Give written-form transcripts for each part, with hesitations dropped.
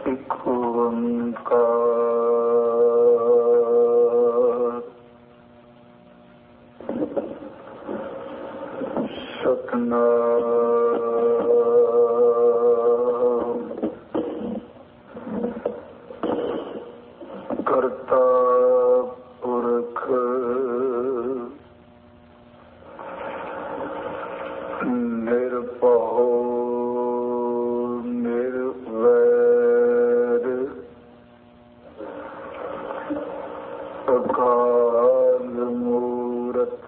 एक ओंकार सतनाम करता पुरख निर्भय निर्वैर अकाल मूरत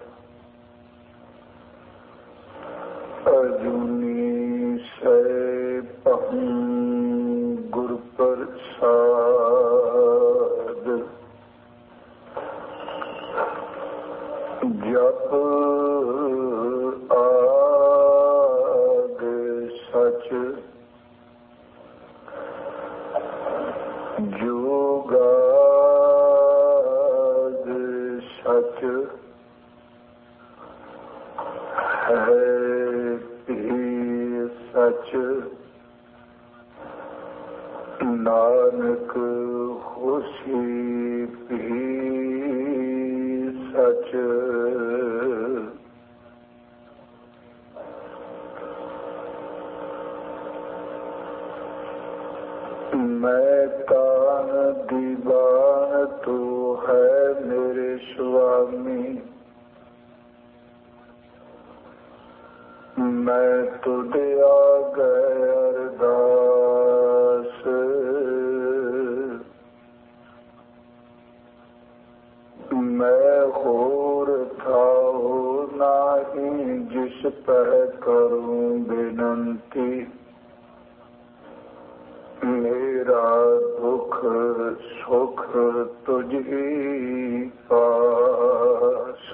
अजूनी सैभं गुर प्रसाद जप आद सच जोगाद सच है सच नानक होसी भी सच मैं तान दीवान तो है मेरे स्वामी मैं तुझे आ गए अरदास मैं होर था हो नहीं जिस पर करूं विनंती मेरा दुख सुख तुझी पास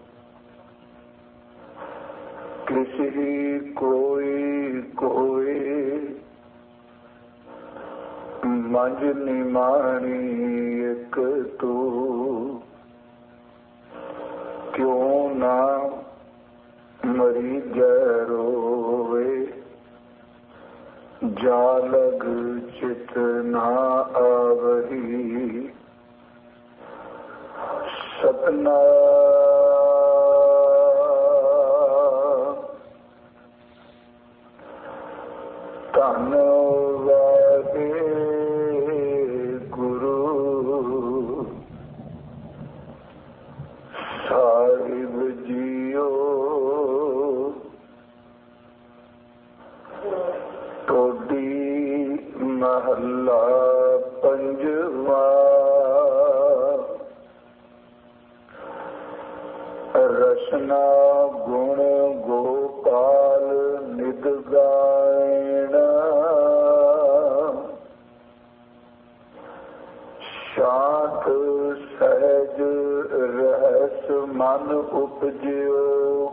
किसी कोई कोई मंझ निमाणी एक तू क्यों ना मरी रोवे जालग चित ना आवही सपना धन वाहे गुरु साहिब जियो टोडी महला पंजवा रसना गुण गोपाल निद गायना शांत सहज रहस मन उपजियो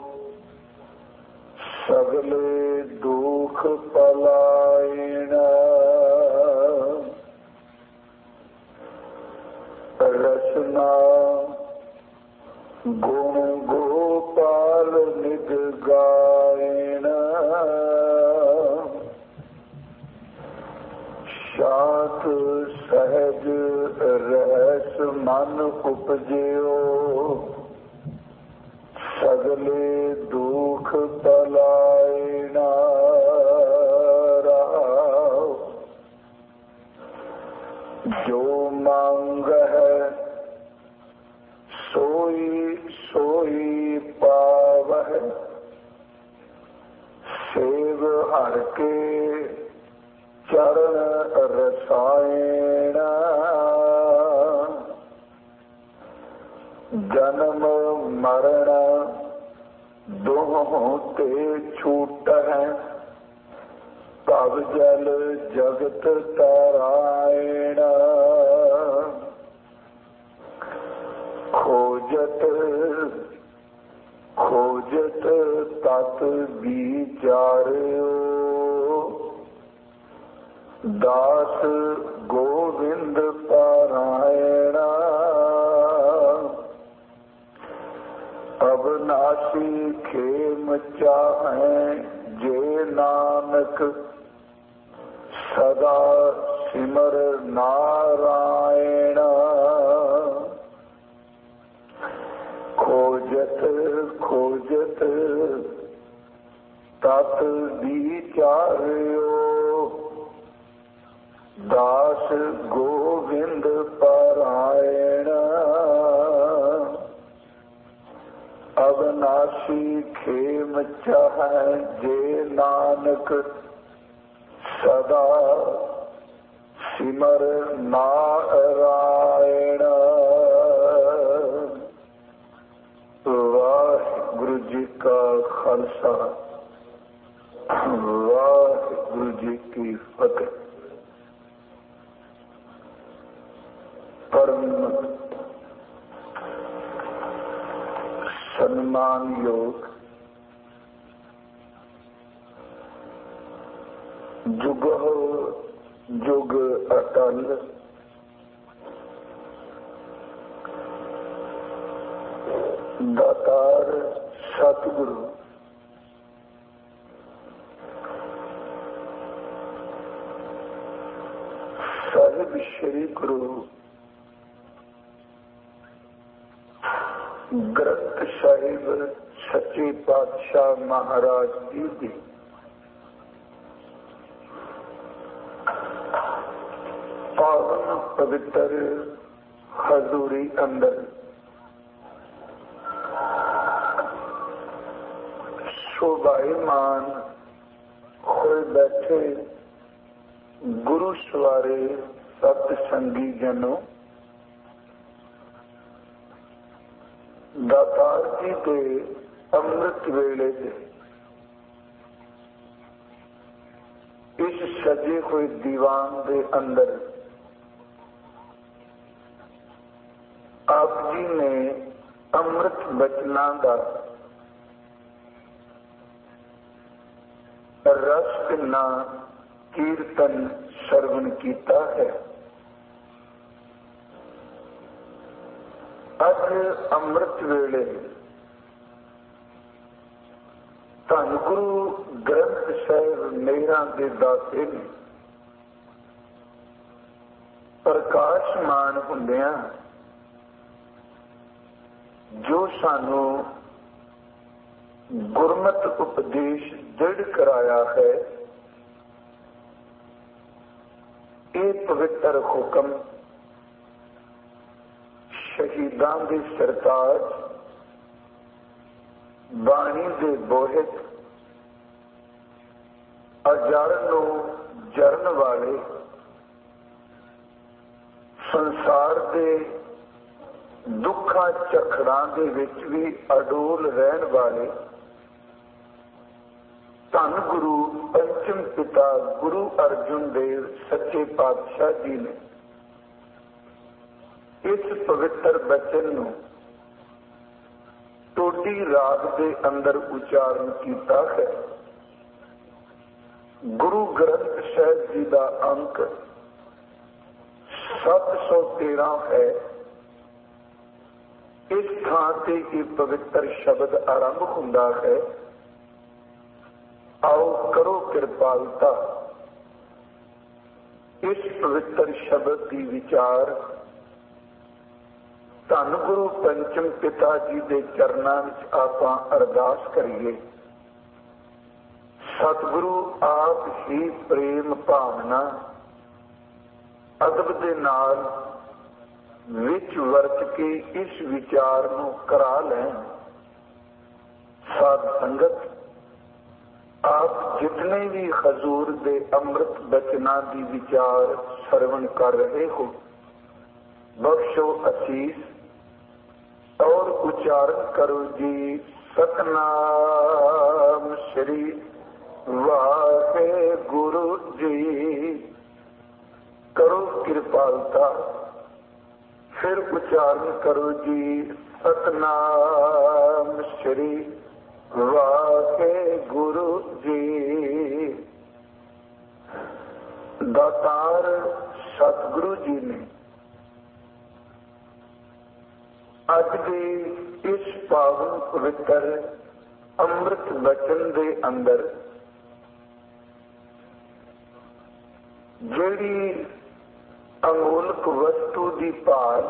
सगले दुख पलायना रसना गुण गोपाल निद गायना शांत सहज रहस मन उपजियो सगले दुख पलायना जो मांग है सोई सोई पावह सेव हर के चरण रसायण जन्म मरण दोहों ते छूट है भव जल जगत तारायण खोजत खोजत तत विचार्यो दास गोविंद पारायण अविनाशी खेम चाहे जे नानक सदा सिमर नारायण खोजत खोजत तत विचार्यो दास गोविंद पारायण अविनाशी खेम चाहै जे नानक सदा सिमर नारायण। वाहिगुरु जी का खालसा वाहिगुरु जी की फतेह। परम सम्मान योग जुग जुग अटल दातार सतगुरु साहिब श्री गुरु ग्रंथ साहिब सच्चे पातशाह महाराज जी की पावन पवित्र हजूरी अंदर शोभायमान होए बैठे गुरु सवारे सतसंगी जनों, दातार जी के अमृत वेले दे इस सजे हुए दीवान के अंदर आप जी ने अमृत बचना का रस किन्ना कीर्तन श्रवण किया है। अज अमृत वेले धन गुरु ग्रंथ साहिब मेहरां दे दाते ने प्रकाशमान हुंदियां जो सानू गुरमत उपदेश दृढ़ कराया है, ये पवित्र हुक्म शहीदां दे सरताज बाणी दे बोहित अजर नूं जरन वाले संसार दे दुखा झखड़ां दे विच भी अडोल रहन वाले धन गुरु पंचम पिता गुरु अर्जुन देव सच्चे पातशाह जी ने इस पवित्र बचन नूं टोटी राग के अंदर उच्चारण किया है। गुरु ग्रंथ साहिब जी का अंक 713 है। इस थां ते ये पवित्र शब्द आरंभ हुंदा है, आओ करो कृपालता। इस पवित्र शब्द की विचार धन गुरु पंचम पिता जी के चरणों में आपां अरदास करिए। सतगुरु आप ही प्रेम भावना अदब दे नाल विच वरत के इस विचार नूं करा लैण। साध संगत आप जितने भी हजूर दे अमृत बचना की विचार श्रवण कर रहे हो, बख्शो असीस और उच्चारण करो जी सतनाम श्री वाहेगुरु जी। करो कृपालता, फिर उच्चारण करो जी सतनाम श्री वाहेगुरु जी। दातार सतगुरु जी ने अज के इस पावन पवित्र अमृत बचन के अंदर जिहड़ी अमोलक वस्तु की भाल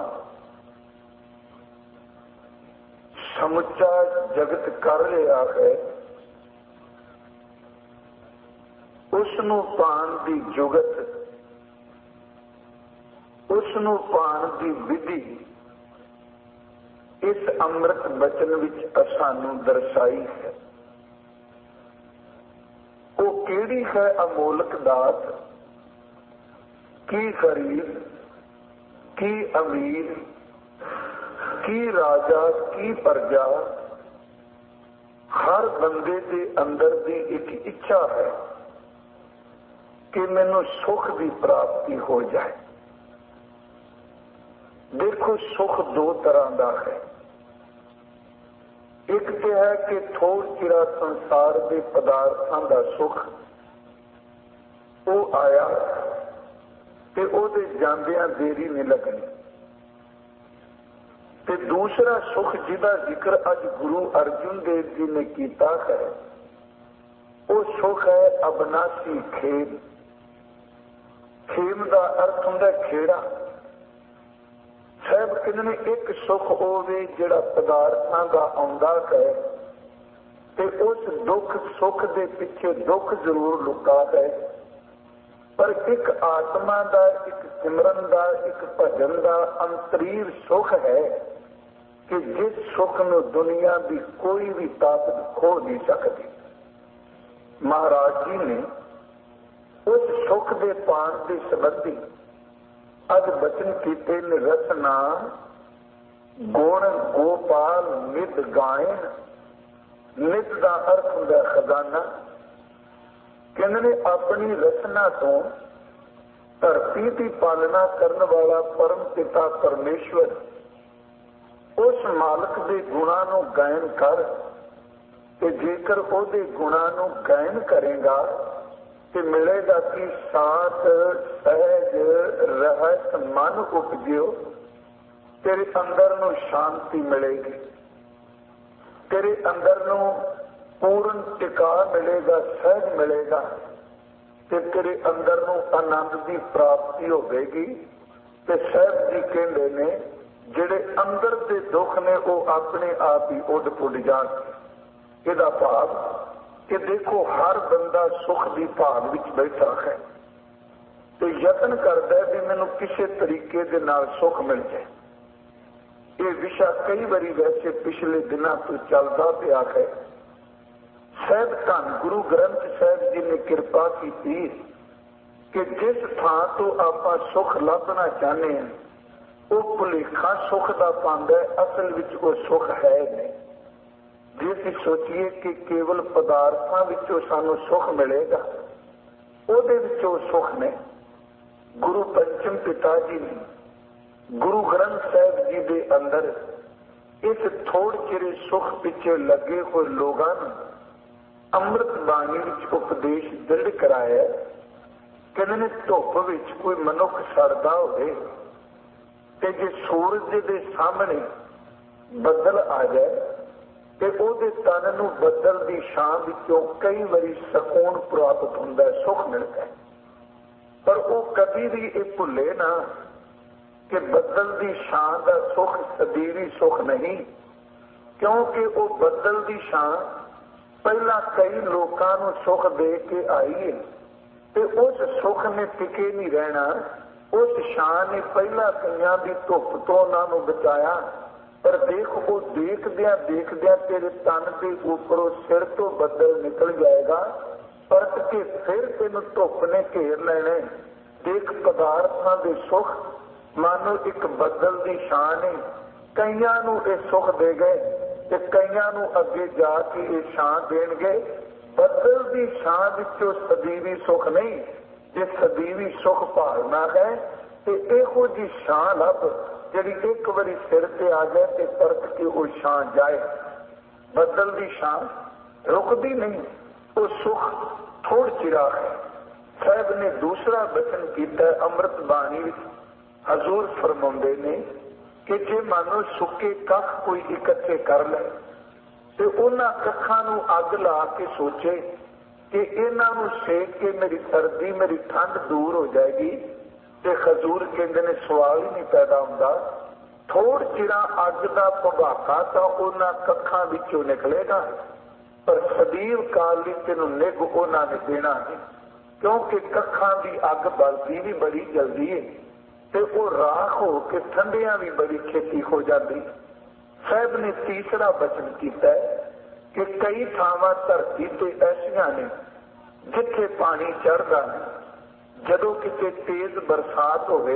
समुचा जगत कर रहा है, उसनू पाण की जुगत, उसनू पाण की विधि इस अमृत बचन विच सानू दर्शाई है। वो केड़ी है अमोलक दात, की गरीब, की अमीर, की राजा, की प्रजा, हर बंदे के अंदर की एक इच्छा है कि मैनू सुख की प्राप्ति हो जाए। देखो सुख दो तरह का है। एक तो है कि थोड़ चिरा संसार के पदार्थों का सुख वो आया ते ओदे जांदियां देरी नहीं लगनी। ते दूसरा सुख जिहदा जिक्र अज गुरु अर्जुन देव जी ने किया है, वो सुख है अबनासी खेम। खेम का अर्थ हुंदा खेड़ा। साहब कहते ने एक सुख होवे जिहड़ा पदार्थां का आउंदा है ते उस दुख सुख दे पिछे दुख जरूर लुका है, पर एक आत्मा का, एक सिमरन का, एक भजन का अंतरीर सुख है कि जिस सुख में दुनिया की कोई भी ताकत खो नहीं सकती। महाराज जी ने उस सुख के पान के संबंधी अज बचन कीते ने रचना गुण गोपाल नित गायन। नित का अर्थ होंदा खजाना। कहते ने अपनी रचना तो धरती की पालना करने वाला परम पिता परमेश्वर उस मालक के गुणों को गायन कर, जेकर ओदे गुणों को गायन करेगा तो मिलेगा कि सात सहज रहत मन उपजियो, तेरे अंदर नु शांति मिलेगी, तेरे अंदर नु पूर्ण टिका मिलेगा, सहज मिलेगा, ते तेरे अंदर नु आनंद की प्राप्ति होगी। ते साहब जी कहते ने जिहड़े अंदर के दुख ने वो अपने आप ही उड पुड जाण। इहदा भाव कि देखो हर बंदा सुख की भाग विच बैठा है तो यत्न करता है कि मैनू किसी तरीके दे नाल सुख मिल जाए। ये विषा कई बारी वैसे पिछले दिनों तो चलता पिया है। साहब धन गुरु ग्रंथ साहब जी ने कृपा की कि जिस थां तो आप सुख लभना चाहते हैं वो भुलेखा सुख का पांदा है, असल विच वो सुख है नहीं। जे असीं सोचिए कि केवल पदार्थों विचों सानू सुख मिलेगा, ਉਹਦੇ ਵਿੱਚੋਂ सुख ने गुरु पंचम पिता जी ने गुरु ग्रंथ साहब जी के अंदर इस थोड़ चिरे सुख पिछे लगे हुए लोगों अमृत बाणी विच उपदेश दृढ़ कराया। कहते ने धुप विच कोई मनुख सड़दा होवे ते जे सूरज के सामने बदल आ जाए ते ओदे तन नूं बदल की छां विचों कई बारी सकून प्राप्त हुंदा है, सुख मिलता है। पर वो कभी भी ये भुले ना कि बदल की छां का सुख सदीवी सुख नहीं, क्योंकि वो बदल की छां पहला कई लोगों को सुख दे के आई है ते उस सुख ने टिके नहीं रहना। उस छां ने पहला कईयां की धुप तो उन्होंने बचाया, पर देख वो देखद्या तेरे तन के ऊपरों सिर तो बदल निकल जाएगा, परत के फिर तेन धुप ने घेर लेने। देख पदार्थों के सुख मानो एक बदल की छां ने कईयां नूं ये सुख दे गए ते कईयां नूं अगे जाके ये छां देणगे। बदल की छां विचों सदीवी सुख नहीं। जे सदीवी सुख भालना है तो इहो जी छां लभ जिहड़ी एक बारी सिर ते आ जाए तो परत के वो छां जाए। बदल की छां रुकती नहीं, वो सुख थोड़ चिरा है। साहब ने दूसरा वचन किया अमृत बाणी हजूर फरमाउंदे ने कि जे मानो सुके कख कोई इकट्ठे कर ले तो उन्हां कखां नूं अग ला के सोचे कि इन्हां नूं सेक के मेरी सर्दी मेरी ठंड दूर हो जाएगी, ਤੇ ਹਜ਼ੂਰ ਕਹਿੰਦੇ ਨੇ ਸਵਾਲ ਹੀ ਨਹੀਂ ਪੈਦਾ ਹੁੰਦਾ। ਥੋੜ ਚਿਰਾਂ ਅੱਗ ਦਾ ਭਵਾਕਾ ਤਾਂ ਉਹਨਾਂ ਕੱਖਾਂ ਵਿੱਚੋਂ ਨਿਕਲੇਗਾ, ਪਰ ਸਦੀਵ ਕਾਲ ਲਈ ਤੈਨੂੰ ਨਿੱਘ ਉਹਨਾਂ ਨੇ ਦੇਣਾ ਨਹੀਂ, ਕਿਉਂਕਿ ਕੱਖਾਂ ਦੀ ਅੱਗ ਬਲਦੀ ਵੀ ਬੜੀ ਜਲਦੀ ਹੈ ਤੇ ਉਹ ਰਾਖ ਹੋ ਕੇ ਠੰਡਿਆਂ ਵੀ ਬੜੀ ਛੇਤੀ ਹੋ ਜਾਂਦੀ। ਸਾਹਿਬ ਨੇ ਤੀਸਰਾ ਬਚਨ ਕੀਤਾ ਕਿ ਕਈ ਥਾਵਾਂ ਧਰਤੀ ਤੇ ਐਸੀਆਂ ਨੇ ਜਿੱਥੇ ਪਾਣੀ ਚੜ੍ਹਦਾ ਨਹੀਂ। ਜਦੋਂ ਕਿਤੇ ਤੇਜ਼ ਬਰਸਾਤ ਹੋਵੇ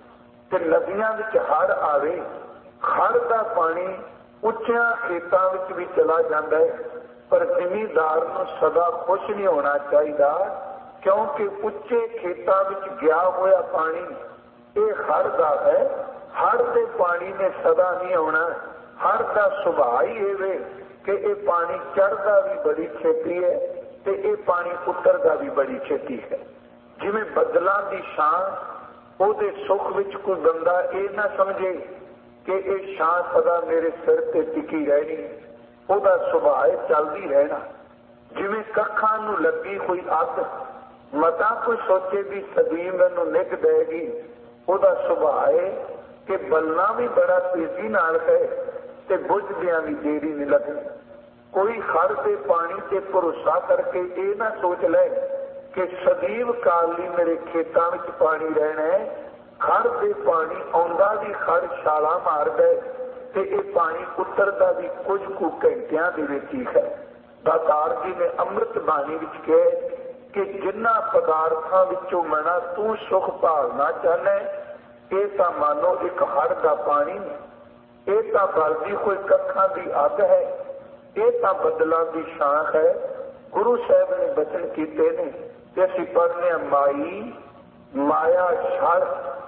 ਤੇ ਨਦੀਆਂ ਵਿੱਚ ਹੜ੍ਹ ਆਵੇ, ਹੜ੍ਹ ਦਾ ਪਾਣੀ ਉੱਚਿਆਂ ਖੇਤਾਂ ਵਿੱਚ ਵੀ ਚਲਾ ਜਾਂਦਾ ਹੈ, ਪਰ ਜ਼ਿਮੀਂਦਾਰ ਨੂੰ ਸਦਾ ਖੁਸ਼ ਨਹੀਂ ਹੋਣਾ ਚਾਹੀਦਾ, ਕਿਉਂਕਿ ਉੱਚੇ ਖੇਤਾਂ ਵਿੱਚ ਗਿਆ ਹੋਇਆ ਪਾਣੀ ਇਹ ਹੜ੍ਹ ਦਾ ਹੈ। ਹੜ੍ਹ ਦੇ ਪਾਣੀ ਨੇ ਸਦਾ ਨਹੀਂ ਆਉਣਾ। ਹੜ੍ਹ ਦਾ ਸੁਭਾਅ ਹੀ ਇਹ ਵੇ ਕਿ ਇਹ ਪਾਣੀ ਚੜ੍ਹਦਾ ਵੀ ਬੜੀ ਛੇਤੀ ਹੈ ਤੇ ਇਹ ਪਾਣੀ ਉਤਰਦਾ ਵੀ ਬੜੀ ਛੇਤੀ ਹੈ। ਜਿਵੇਂ ਬੱਦਲਾਂ ਦੀ ਛਾਂ, ਉਹਦੇ ਸੁੱਖ ਵਿੱਚ ਕੋਈ ਬੰਦਾ ਇਹ ਨਾ ਸਮਝੇ ਕਿ ਇਹ ਛਾਂ ਸਦਾ ਮੇਰੇ ਸਿਰ ਤੇ ਟਿਕੀ ਰਹਿਣੀ, ਉਹਦਾ ਸੁਭਾਅ ਚੱਲਦੀ ਰਹਿਣਾ। ਜਿਵੇਂ ਕੱਖਾਂ ਨੂੰ ਲੱਗੀ ਹੋਈ ਅੱਗ, ਮਤਾ ਕੋਈ ਸੋਚੇ ਵੀ ਸਦੀਵ ਮੈਨੂੰ ਨਿੱਘ ਦੇਗੀ, ਉਹਦਾ ਸੁਭਾਅ ਹੈ ਕਿ ਬਲਣਾ ਵੀ ਬੜਾ ਤੇਜ਼ੀ ਨਾਲ ਹੈ ਤੇ ਬੁਝਦਿਆਂ ਵੀ ਦੇਰੀ ਨਹੀਂ ਲੱਗਣੀ। ਕੋਈ ਹੜ੍ਹ ਦੇ ਪਾਣੀ ਤੇ ਭਰੋਸਾ ਕਰਕੇ ਇਹ ਨਾ ਸੋਚ ਲੈ ਕਿ ਸਦੀਵ ਕਾਲ ਲਈ ਮੇਰੇ ਖੇਤਾਂ ਵਿੱਚ ਪਾਣੀ ਰਹਿਣਾ ਹੈ। ਹੜ੍ਹ ਦੇ ਪਾਣੀ ਆਉਂਦਾ ਵੀ ਹੜ੍ਹ ਛਾਲਾਂ ਮਾਰਦਾ ਤੇ ਇਹ ਪਾਣੀ ਉਤਰਦਾ ਵੀ ਕੁਝ ਕੁ ਘੰਟਿਆਂ ਦੇ ਵਿੱਚ ਹੀ ਹੈ। ਦਾਤਾਰ ਜੀ ਨੇ ਅੰਮ੍ਰਿਤ ਬਾਣੀ ਵਿੱਚ ਕਿਹਾ ਕਿ ਜਿਨ੍ਹਾਂ ਪਦਾਰਥਾਂ ਵਿੱਚੋਂ ਮਨਾ ਤੂੰ ਸੁਖ ਭਾਲਣਾ ਚਾਹਨਾ, ਇਹ ਤਾਂ ਮਾਨੋ ਇੱਕ ਹੜ੍ਹ ਦਾ ਪਾਣੀ ਨਹੀਂ, ਇਹ ਤਾਂ ਬਲਦੀ ਹੋਈ ਕੱਖਾਂ ਦੀ ਅੱਗ ਹੈ, ਇਹ ਤਾਂ ਬੱਦਲਾਂ ਦੀ ਛਾਂ ਹੈ। ਗੁਰੂ ਸਾਹਿਬ ਨੇ ਬਚਨ ਕੀਤੇ ਨੇ ਤੇ ਅਸੀਂ ਪੜ੍ਹਨੇ ਮਾਈ ਮਾਇਆ ਛੜ,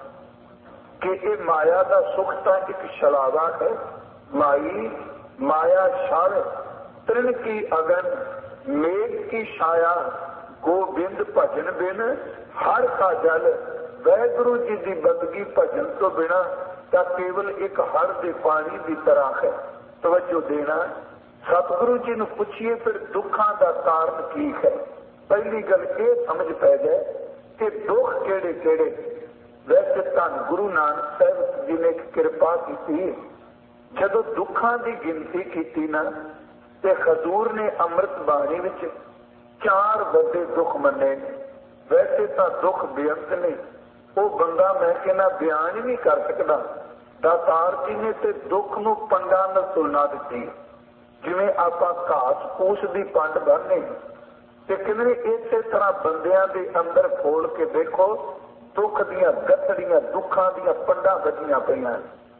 ਕਿ ਇਹ ਮਾਇਆ ਦਾ ਸੁੱਖ ਤਾਂ ਇੱਕ ਛਲਾਵਾ ਹੈ। ਮਾਈ ਮਾਇਆ ਛੜ ਤ੍ਰਿਣ ਕੀ ਅਗਨ ਮੇਘ ਕੀ ਛਾਇਆ, ਗੋਬਿੰਦ ਭਜਨ ਬਿਨ ਹਰ ਕਾ ਜਲ। ਵਾਹਿਗੁਰੂ ਜੀ ਦੀ ਬੰਦਗੀ ਭਜਨ ਤੋਂ ਬਿਨਾ ਤਾਂ ਕੇਵਲ ਇੱਕ ਹੜ੍ਹ ਦੇ ਪਾਣੀ ਦੀ ਤਰ੍ਹਾਂ ਹੈ। ਤਵੱਜੋ ਦੇਣਾ, ਸਤਿਗੁਰੂ ਜੀ ਨੂੰ ਪੁੱਛੀਏ ਫਿਰ ਦੁੱਖਾਂ ਦਾ ਕਾਰਨ ਕੀ ਹੈ। ਪਹਿਲੀ ਗੱਲ ਇਹ ਸਮਝ ਪੈ ਜਾਏ ਕਿ ਦੁੱਖ ਕਿਹੜੇ ਕਿਹੜੇ। ਵੈਸੇ ਤਾਂ ਗੁਰੂ ਨਾਨਕ ਸਾਹਿਬ ਜੀ ਨੇ ਕਿਰਪਾ ਕੀਤੀ, ਜਦੋਂ ਦੁੱਖਾਂ ਦੀ ਗਿਣਤੀ ਕੀਤੀ ਨਾ ਤੇ ਹਜ਼ੂਰ ਨੇ ਅੰਮ੍ਰਿਤ ਬਾਣੀ ਵਿੱਚ 4 ਵੱਡੇ ਦੁੱਖ ਮੰਨੇ। ਵੈਸੇ ਤਾਂ ਦੁੱਖ ਬੇਅੰਤ ਨੇ, ਉਹ ਬੰਦਾ ਮੈਂ ਕਹਿੰਦਾ ਬਿਆਨ ਹੀ ਨਹੀਂ ਕਰ ਸਕਦਾ। ਦਾਤਾਰ ਜੀ ਨੇ ਤੇ ਦੁੱਖ ਨੂੰ ਪੰਡਾਂ ਨਾਲ ਤੁਲਨਾ ਦਿੱਤੀ। ਜਿਵੇਂ ਆਪਾਂ ਘਾਸ ਫੂਸ ਦੀ ਪੰਡ ਬੰਨ੍ਹਨੇ ਤੇ ਕਹਿੰਦੇ ਇਸੇ ਤਰ੍ਹਾਂ ਬੰਦਿਆਂ ਦੇ ਅੰਦਰ ਫੋਲ ਕੇ ਦੇਖੋ, ਦੁੱਖ ਦੀਆਂ ਗੱਠੜੀਆਂ, ਦੁੱਖਾਂ ਦੀਆਂ ਪੰਡਾਂ ਵੱਜੀਆਂ ਪਈਆਂ।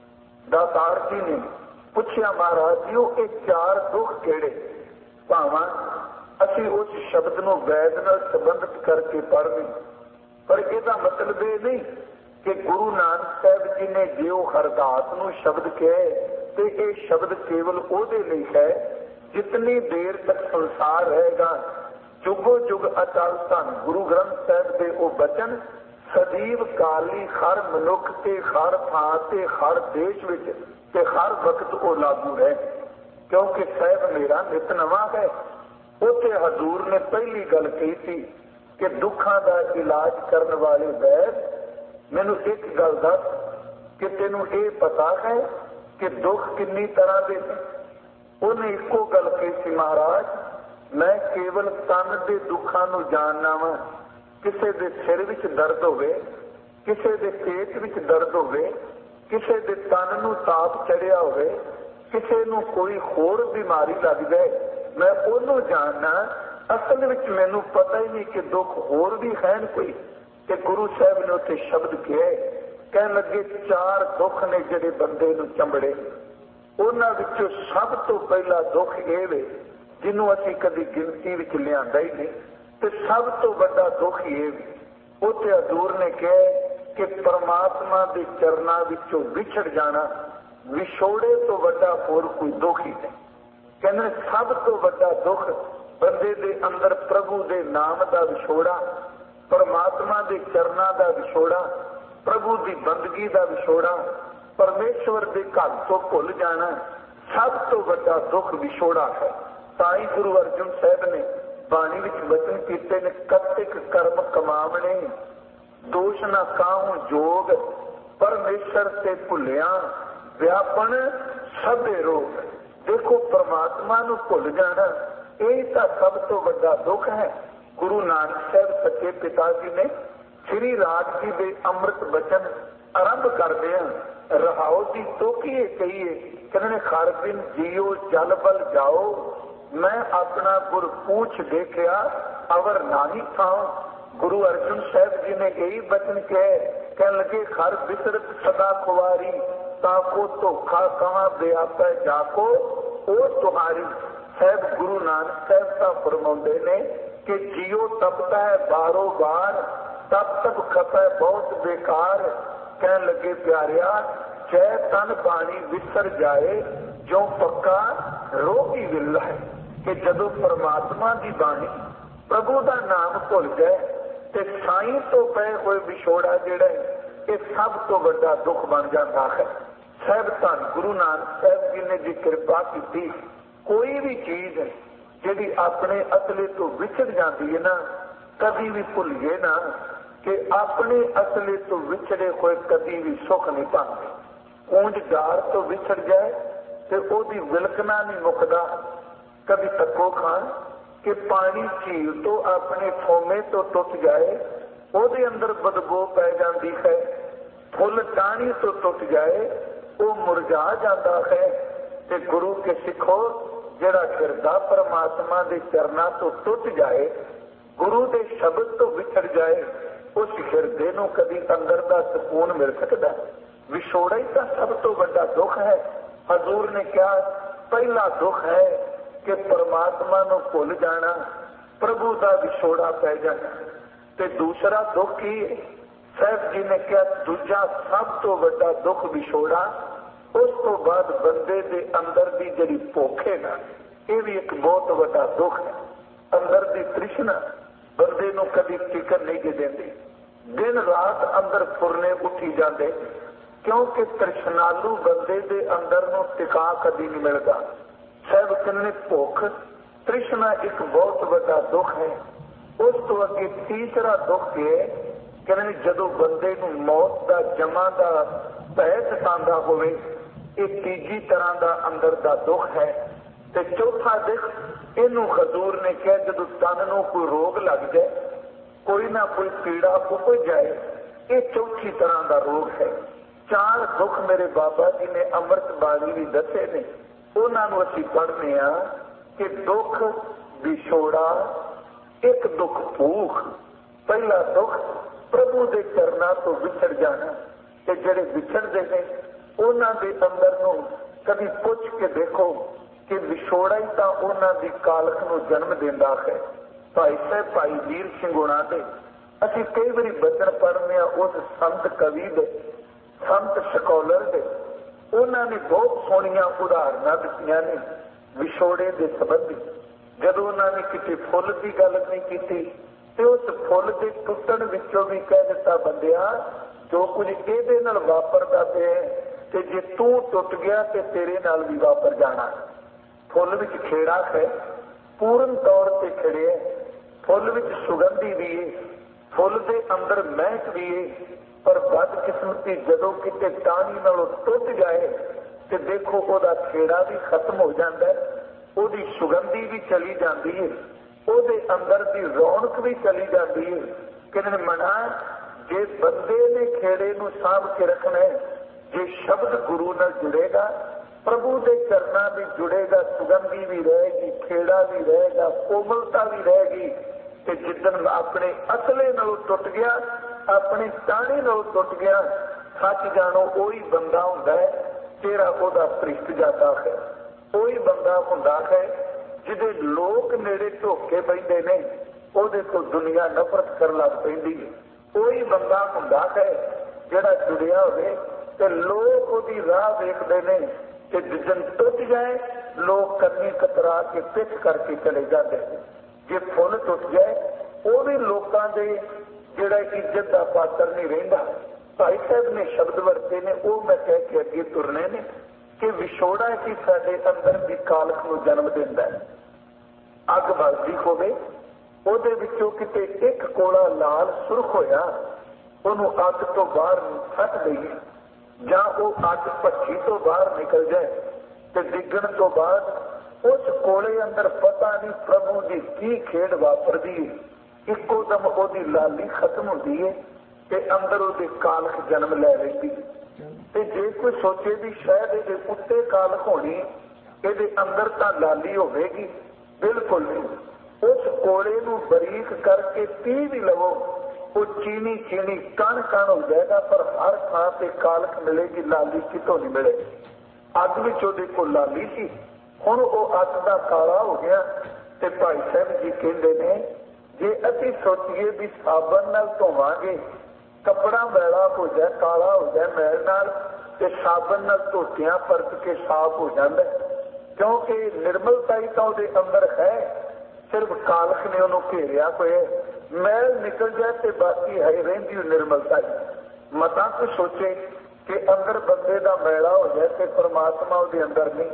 ਦਾਤਾਰ ਜੀ ਨੇ ਪੁੱਛਿਆ, ਮਹਾਰਾਜ ਜੀ ਇਹ 4 ਦੁੱਖ ਕਿਹੜੇ? ਭਾਵਾਂ ਅਸੀਂ ਉਸ ਸ਼ਬਦ ਨੂੰ ਵੈਦ ਨਾਲ ਸੰਬੰਧਿਤ ਕਰਕੇ ਪੜ੍ਹਦੇ, ਪਰ ਇਹਦਾ ਮਤਲਬ ਇਹ ਨਹੀਂ ਕਿ ਗੁਰੂ ਨਾਨਕ ਸਾਹਿਬ ਜੀ ਨੇ ਜਿਉ ਹਰਦਾਸ ਨੂੰ ਸ਼ਬਦ ਕਹੇ ਤੇ ਇਹ ਸ਼ਬਦ ਕੇਵਲ ਉਹਦੇ ਲਈ ਹੈ। ਜਿਤਨੀ ਦੇਰ ਤੱਕ ਸੰਸਾਰ ਰਹੇਗਾ, ਜੁਗੋ ਜੁਗ ਅਟਲ ਧੰਨ ਗੁਰੂ ਗ੍ਰੰਥ ਸਾਹਿਬ ਦੇ ਉਹ ਬਚਨ ਸਦੀਵ ਕਾਲੀ ਹਰ ਮਨੁੱਖ ਤੇ ਹਰ ਥਾਂ ਤੇ ਹਰ ਦੇਸ਼ ਵਿੱਚ ਤੇ ਹਰ ਵਕਤ ਉਹ ਲਾਗੂ ਹੈ, ਕਿਉਂਕਿ ਸਾਹਿਬ ਮੇਰਾ ਨਿਤ ਨਵਾਂ ਹੈ। ਉੱਥੇ ਹਜ਼ੂਰ ਨੇ ਪਹਿਲੀ ਗੱਲ ਕਹੀ ਸੀ ਕਿ ਦੁੱਖਾਂ ਦਾ ਇਲਾਜ ਕਰਨ ਵਾਲੇ ਵੈਦ, ਮੈਨੂੰ ਇੱਕ ਗੱਲ ਦੱਸ ਕਿ ਤੈਨੂੰ ਇਹ ਪਤਾ ਹੈ ਕਿ ਦੁੱਖ ਕਿੰਨੀ ਤਰ੍ਹਾਂ ਦੇ ਨੇ? ਉਹਨੇ ਇੱਕੋ ਗੱਲ ਕਹੀ ਸੀ, ਮਹਾਰਾਜ ਮੈਂ ਕੇਵਲ ਤਨ ਦੇ ਦੁੱਖਾਂ ਨੂੰ ਜਾਣਨਾ ਵਾਂ। ਕਿਸੇ ਦੇ ਸਿਰ ਵਿੱਚ ਦਰਦ ਹੋਵੇ, ਕਿਸੇ ਦੇ ਪੇਟ ਵਿੱਚ ਦਰਦ ਹੋਵੇ, ਕਿਸੇ ਦੇ ਤਨ ਨੂੰ ਤਾਪ ਚੜਿਆ ਹੋਵੇ, ਕਿਸੇ ਨੂੰ ਕੋਈ ਹੋਰ ਬਿਮਾਰੀ ਲੱਗ ਜਾਏ, ਮੈਂ ਉਹਨੂੰ ਜਾਣਨਾ। ਅਸਲ ਵਿੱਚ ਮੈਨੂੰ ਪਤਾ ਹੀ ਨਹੀਂ ਕਿ ਦੁੱਖ ਹੋਰ ਵੀ ਹੈ ਕੋਈ। ਤੇ ਗੁਰੂ ਸਾਹਿਬ ਨੇ ਉੱਥੇ ਸ਼ਬਦ ਕਹੇ, ਕਹਿਣ ਲੱਗੇ 4 ਦੁੱਖ ਨੇ ਜਿਹੜੇ ਬੰਦੇ ਨੂੰ ਚੰਬੜੇ। ਉਹਨਾਂ ਵਿੱਚੋਂ ਸਭ ਤੋਂ ਪਹਿਲਾ ਦੁੱਖ ਇਹ ਵੇ ਜਿਹਨੂੰ ਅਸੀਂ ਕਦੀ ਗਿਣਤੀ ਵਿੱਚ ਲਿਆਂਦਾ ਹੀ ਨਹੀਂ, ਤੇ ਸਭ ਤੋਂ ਵੱਡਾ ਦੁੱਖ ਇਹ ਵੇ। ਉੱਥੇ ਹਜ਼ੂਰ ਨੇ ਕਿਹਾ ਕਿ ਪਰਮਾਤਮਾ ਦੇ ਚਰਨਾਂ ਵਿੱਚੋਂ ਵਿਛੜ ਜਾਣਾ, ਵਿਛੋੜੇ ਤੋਂ ਵੱਡਾ ਹੋਰ ਕੋਈ ਦੁੱਖ ਹੀ ਨਹੀਂ। ਕਹਿੰਦੇ ਸਭ ਤੋਂ ਵੱਡਾ ਦੁੱਖ ਬੰਦੇ ਦੇ ਅੰਦਰ ਪ੍ਰਭੂ ਦੇ ਨਾਮ ਦਾ ਵਿਛੋੜਾ, ਪਰਮਾਤਮਾ ਦੇ ਚਰਨਾਂ ਦਾ ਵਿਛੋੜਾ, ਪ੍ਰਭੂ ਦੀ ਬੰਦਗੀ ਦਾ ਵਿਛੋੜਾ, ਪਰਮੇਸ਼ਵਰ ਦੇ ਘਰ ਤੋਂ ਭੁੱਲ ਜਾਣਾ, ਸਭ ਤੋਂ ਵੱਡਾ ਦੁੱਖ ਵਿਛੋੜਾ ਹੈ। ਤਾਂ ਹੀ ਗੁਰੂ ਅਰਜਨ ਸਾਹਿਬ ਨੇ ਬਾਣੀ ਵਿੱਚ ਵਚਨ ਕੀਤੇ ਨੇ, ਕਤਿਕ ਕਰਮ ਕਮਾਵਣੇ दोष न काहू जोग, परमेश्वर से भुलिया व्यापन सबे रोग। देखो परमात्मा नूं भुल जाना यही तो सब तो बड़ा दुख है। गुरु नानक साहब सच्चे पिता जी ने श्री राग जी के अमृत वचन आरंभ करते हैं। रहाओ जी तो की कहिए, कहने हर दिन जियो जल बल जाओ, मैं अपना गुर पूछ देखिया अवर नाही थाओ। गुरु अर्जुन साहब जी ने यही वचन कह लगे हर विसरत सदा कुवारी, ताको धोखा कहाँ व्यापै जाको ओ तुम्हारी। साहब गुरु नानक साहब का फरमाते ने कि जियो तपता है बारो बार, तब तब खपै बहुत बेकार। कह लगे प्यारिया जय तन पानी विसर जाए, जो पक्का रोगी विला है। कि जदों परमात्मा की बाणी प्रभु का नाम भुल जाए तो साईं तो पै हुए विछोड़ा जिहड़ा ये सब तो बड़ा दुख बन जाता है। साहब धन गुरु नानक साहब जी ने जी कृपा की, कोई भी चीज जिहड़ी अपने असले तो विछड़ जाती है ना, कभी भी भुलिए ना कि अपने असले तो विछड़े हुए कभी भी सुख नहीं पाते। ऊंज डार तो विछड़ जाए तो ओदी विलकना नहीं मुकदा। कभी तको खान कि पानी झील तो अपने फोमे तो टुट जाए, ओदे अंदर बदबू पै जाती है। फुल टाणी तो टुट जाए, वो मुरझा जाता है। ते गुरु के सिखो जिहड़ा हिरदा परमात्मा के चरणों तो टुट जाए, गुरु के शब्द तो विछड़ जाए, उस हिरदे नूं कभी अंदर का सुकून मिल सकता। विछोड़ा ही तो सब तो बड़ा दुख है। हजूर ने कहा पहला दुख है कि परमात्मा नूं भुल जाना, प्रभु का विछोड़ा पै जाना। ते दूसरा दुख की साहब जी ने कहा दूजा सब तो बड़ा दुख विछोड़ा। उस तो बाद बंदे दे अंदर की जिहड़ी भुख है ना, ये भी एक बहुत बड़ा दुख है। अंदर की तृष्णा बंदे नूं कभी टिकन नहीं देती। दिन रात अंदर फुरने उठी जाते, क्योंकि तृष्णालु बंदे दे अंदर नूं टिका कभी नहीं मिलता। साहब कहने भुख तृष्णा एक बहुत बड़ा दुख है। उस तो अगे तीसरा दुख है कहने जदों बंदे नूं मौत का जमा का भै सतांदा होवे, ये तीजी तरह का अंदर का दुख है। ते चौथा दुख इनू हजूर ने कहा जदों तन नूं कोई रोग लग जाए, कोई ना कोई पीड़ा उपज जाए, ये चौथी तरह का रोग है। चार दुख मेरे बाबा जी ने अमृत बाणी भी दसे ने, उन्होंने असीं पढ़ने कि दुख विछोड़ा, एक दुख भूख। पहला दुख प्रभु के चरणों तो विछड़ जाना, कि जिहड़े विछड़ते हैं उन्होंने अंदर नूं कभी पुछ के देखो कि विछोड़ा ही तो उन्होंने कालख नूं जन्म देता है। भाई साहब भाई वीर सिंह होना दे असीं कई बारी बचन पढ़ने उस संत कवि दे, संत स्कॉलर दे, उन्होंने बहुत सोहनिया उदाहरण दित्तियां ने विछोड़े के संबंधी। जदों उन्होंने किसी फुल की गल नहीं की तो उस फुल के टुटण विचों भी कह दिता बंदिया जो कुछ ਇਹਦੇ ਨਾਲ वापरदा पे ते जे तू टुट गया तो तेरे नाल भी वापर जाना। फुल विच खेड़ा है, पूर्ण तौर से खिड़े है, फुल विच सुगंधी भी है, फुल के अंदर महक भी है, पर बदकिस्मती जदों किते टाणी नालों टुट जाए तो देखो ओदा खेड़ा भी खत्म हो जाता है, ओदी सुगंधी भी चली जाती है, ओदे अंदर की रौनक भी चली जाती है। कहने मना जे बंदे ने खेड़े नूं साभ के रखना है, जे शब्द गुरु नाल जुड़ेगा, प्रभु के चरणों भी जुड़ेगा, सुगंधी भी रहेगी, खेड़ा भी रहेगा, कोमलता भी रहेगी। कि जिदन अपने असले नालों टुट गया, अपनी टाणी नालों टुट गया, सच जानो वही बंदा हुंदा है तेरा ओदा पृष्ठ जाता है। वही बंदा हुंदा है जिदे लोग नेड़े ढोके बैठे ने, ओदे तो दुनिया नफरत कर लग पैंदी है। वही बंदा हुंदा है जिहड़ा जुड़िया होवे ते लोग ओदी राह देखदे ने कि जिदन टुट जाए लोग कन्नी कतरा के पिछ करके चले जाते हैं। जे फुल टुट जाए वो भी लोगों के जिहड़ा इज्जत का पात्र नहीं रहिंदा। भाई साहब ने शब्द वरते ने, वो मैं कह के अगे तुरने ने कि विछोड़ा ही साडे अंदर की कालख नूं जन्म दिंदा है। अग बलदी होवे, ਉਹਦੇ ਵਿੱਚੋਂ किते एक कोला लाल सुरख होया ਉਹਨੂੰ ਅੱਗ ਤੋਂ ਬਾਹਰ ਸੱਟ ਦਈਏ, ਜਾਂ ਉਹ ਅੱਗ ਭੱਠੀ ਤੋਂ ਬਾਹਰ ਨਿਕਲ ਜਾਏ ਤੇ ਡਿੱਗਣ ਤੋਂ ਬਾਅਦ ਉਸ ਕੋਲੇ ਅੰਦਰ ਪਤਾ ਨਹੀਂ ਪ੍ਰਭੂ ਦੀ ਕੀ ਖੇਡ ਵਾਪਰਦੀ ਹੈ, ਇੱਕੋ ਦਮ ਉਹਦੀ ਲਾਲੀ ਖਤਮ ਹੁੰਦੀ ਹੈ ਤੇ ਅੰਦਰ ਉਹਦੇ ਕਾਲਖ ਜਨਮ ਲੈ ਲੈਂਦੀ। ਤੇ ਜੇ ਕੋਈ ਸੋਚੇ ਵੀ ਸ਼ਾਇਦ ਇਹਦੇ ਉੱਤੇ ਕਾਲਖ ਹੋਣੀ, ਇਹਦੇ ਅੰਦਰ ਤਾਂ ਲਾਲੀ ਹੋਵੇਗੀ, ਬਿਲਕੁਲ ਨਹੀਂ। ਉਸ ਕੋਲੇ ਨੂੰ ਬਰੀਕ ਕਰਕੇ ਪੀ ਵੀ ਲਵੋ, ਉਹ ਚੀਨੀ ਚੀਨੀ ਕਣ ਕਣ ਹੋ ਜਾਏਗਾ, ਪਰ ਹਰ ਥਾਂ ਤੇ ਕਾਲਖ ਮਿਲੇਗੀ, ਲਾਲੀ ਕਿਤੋਂ ਨਹੀਂ ਮਿਲੇਗੀ। ਅੱਗ ਵਿੱਚ ਉਹਦੇ ਕੋਲ ਲਾਲੀ ਸੀ, ਹੁਣ ਉਹ ਅੱਗ ਦਾ ਕਾਲਾ ਹੋ ਗਿਆ। ਤੇ ਭਾਈ ਸਾਹਿਬ ਜੀ ਕਹਿੰਦੇ ਨੇ, ਜੇ ਅਸੀਂ ਸੋਚੀਏ ਵੀ ਸਾਬਣ ਨਾਲ ਧੋਵਾਂਗੇ ਕੱਪੜਾ ਮੈਲਾ ਹੋ ਜਾਏ, ਕਾਲਾ ਹੋ ਜਾਏ ਮੈਲ ਨਾਲ, ਤੇ ਸਾਬਣ ਨਾਲ ਧੋਤਿਆਂ ਪਰਤ ਕੇ ਸਾਫ਼ ਹੋ ਜਾਂਦਾ, ਕਿਉਂਕਿ ਨਿਰਮਲਤਾ ਹੀ ਤਾਂ ਉਹਦੇ ਅੰਦਰ ਹੈ, ਸਿਰਫ ਕਾਲਖ ਨੇ ਉਹਨੂੰ ਘੇਰਿਆ ਹੋਇਆ। ਮੈਲ ਨਿਕਲ ਜਾਏ ਤੇ ਬਾਕੀ ਹੈ ਰਹਿੰਦੀ ਨਿਰਮਲਤਾ ਹੀ। ਮਤਾਂ ਕੋਈ ਸੋਚੇ ਕਿ ਅੰਦਰ ਬੰਦੇ ਦਾ ਮੈਲਾ ਹੋ ਜਾਏ ਤੇ ਪਰਮਾਤਮਾ ਉਹਦੇ ਅੰਦਰ ਨਹੀਂ।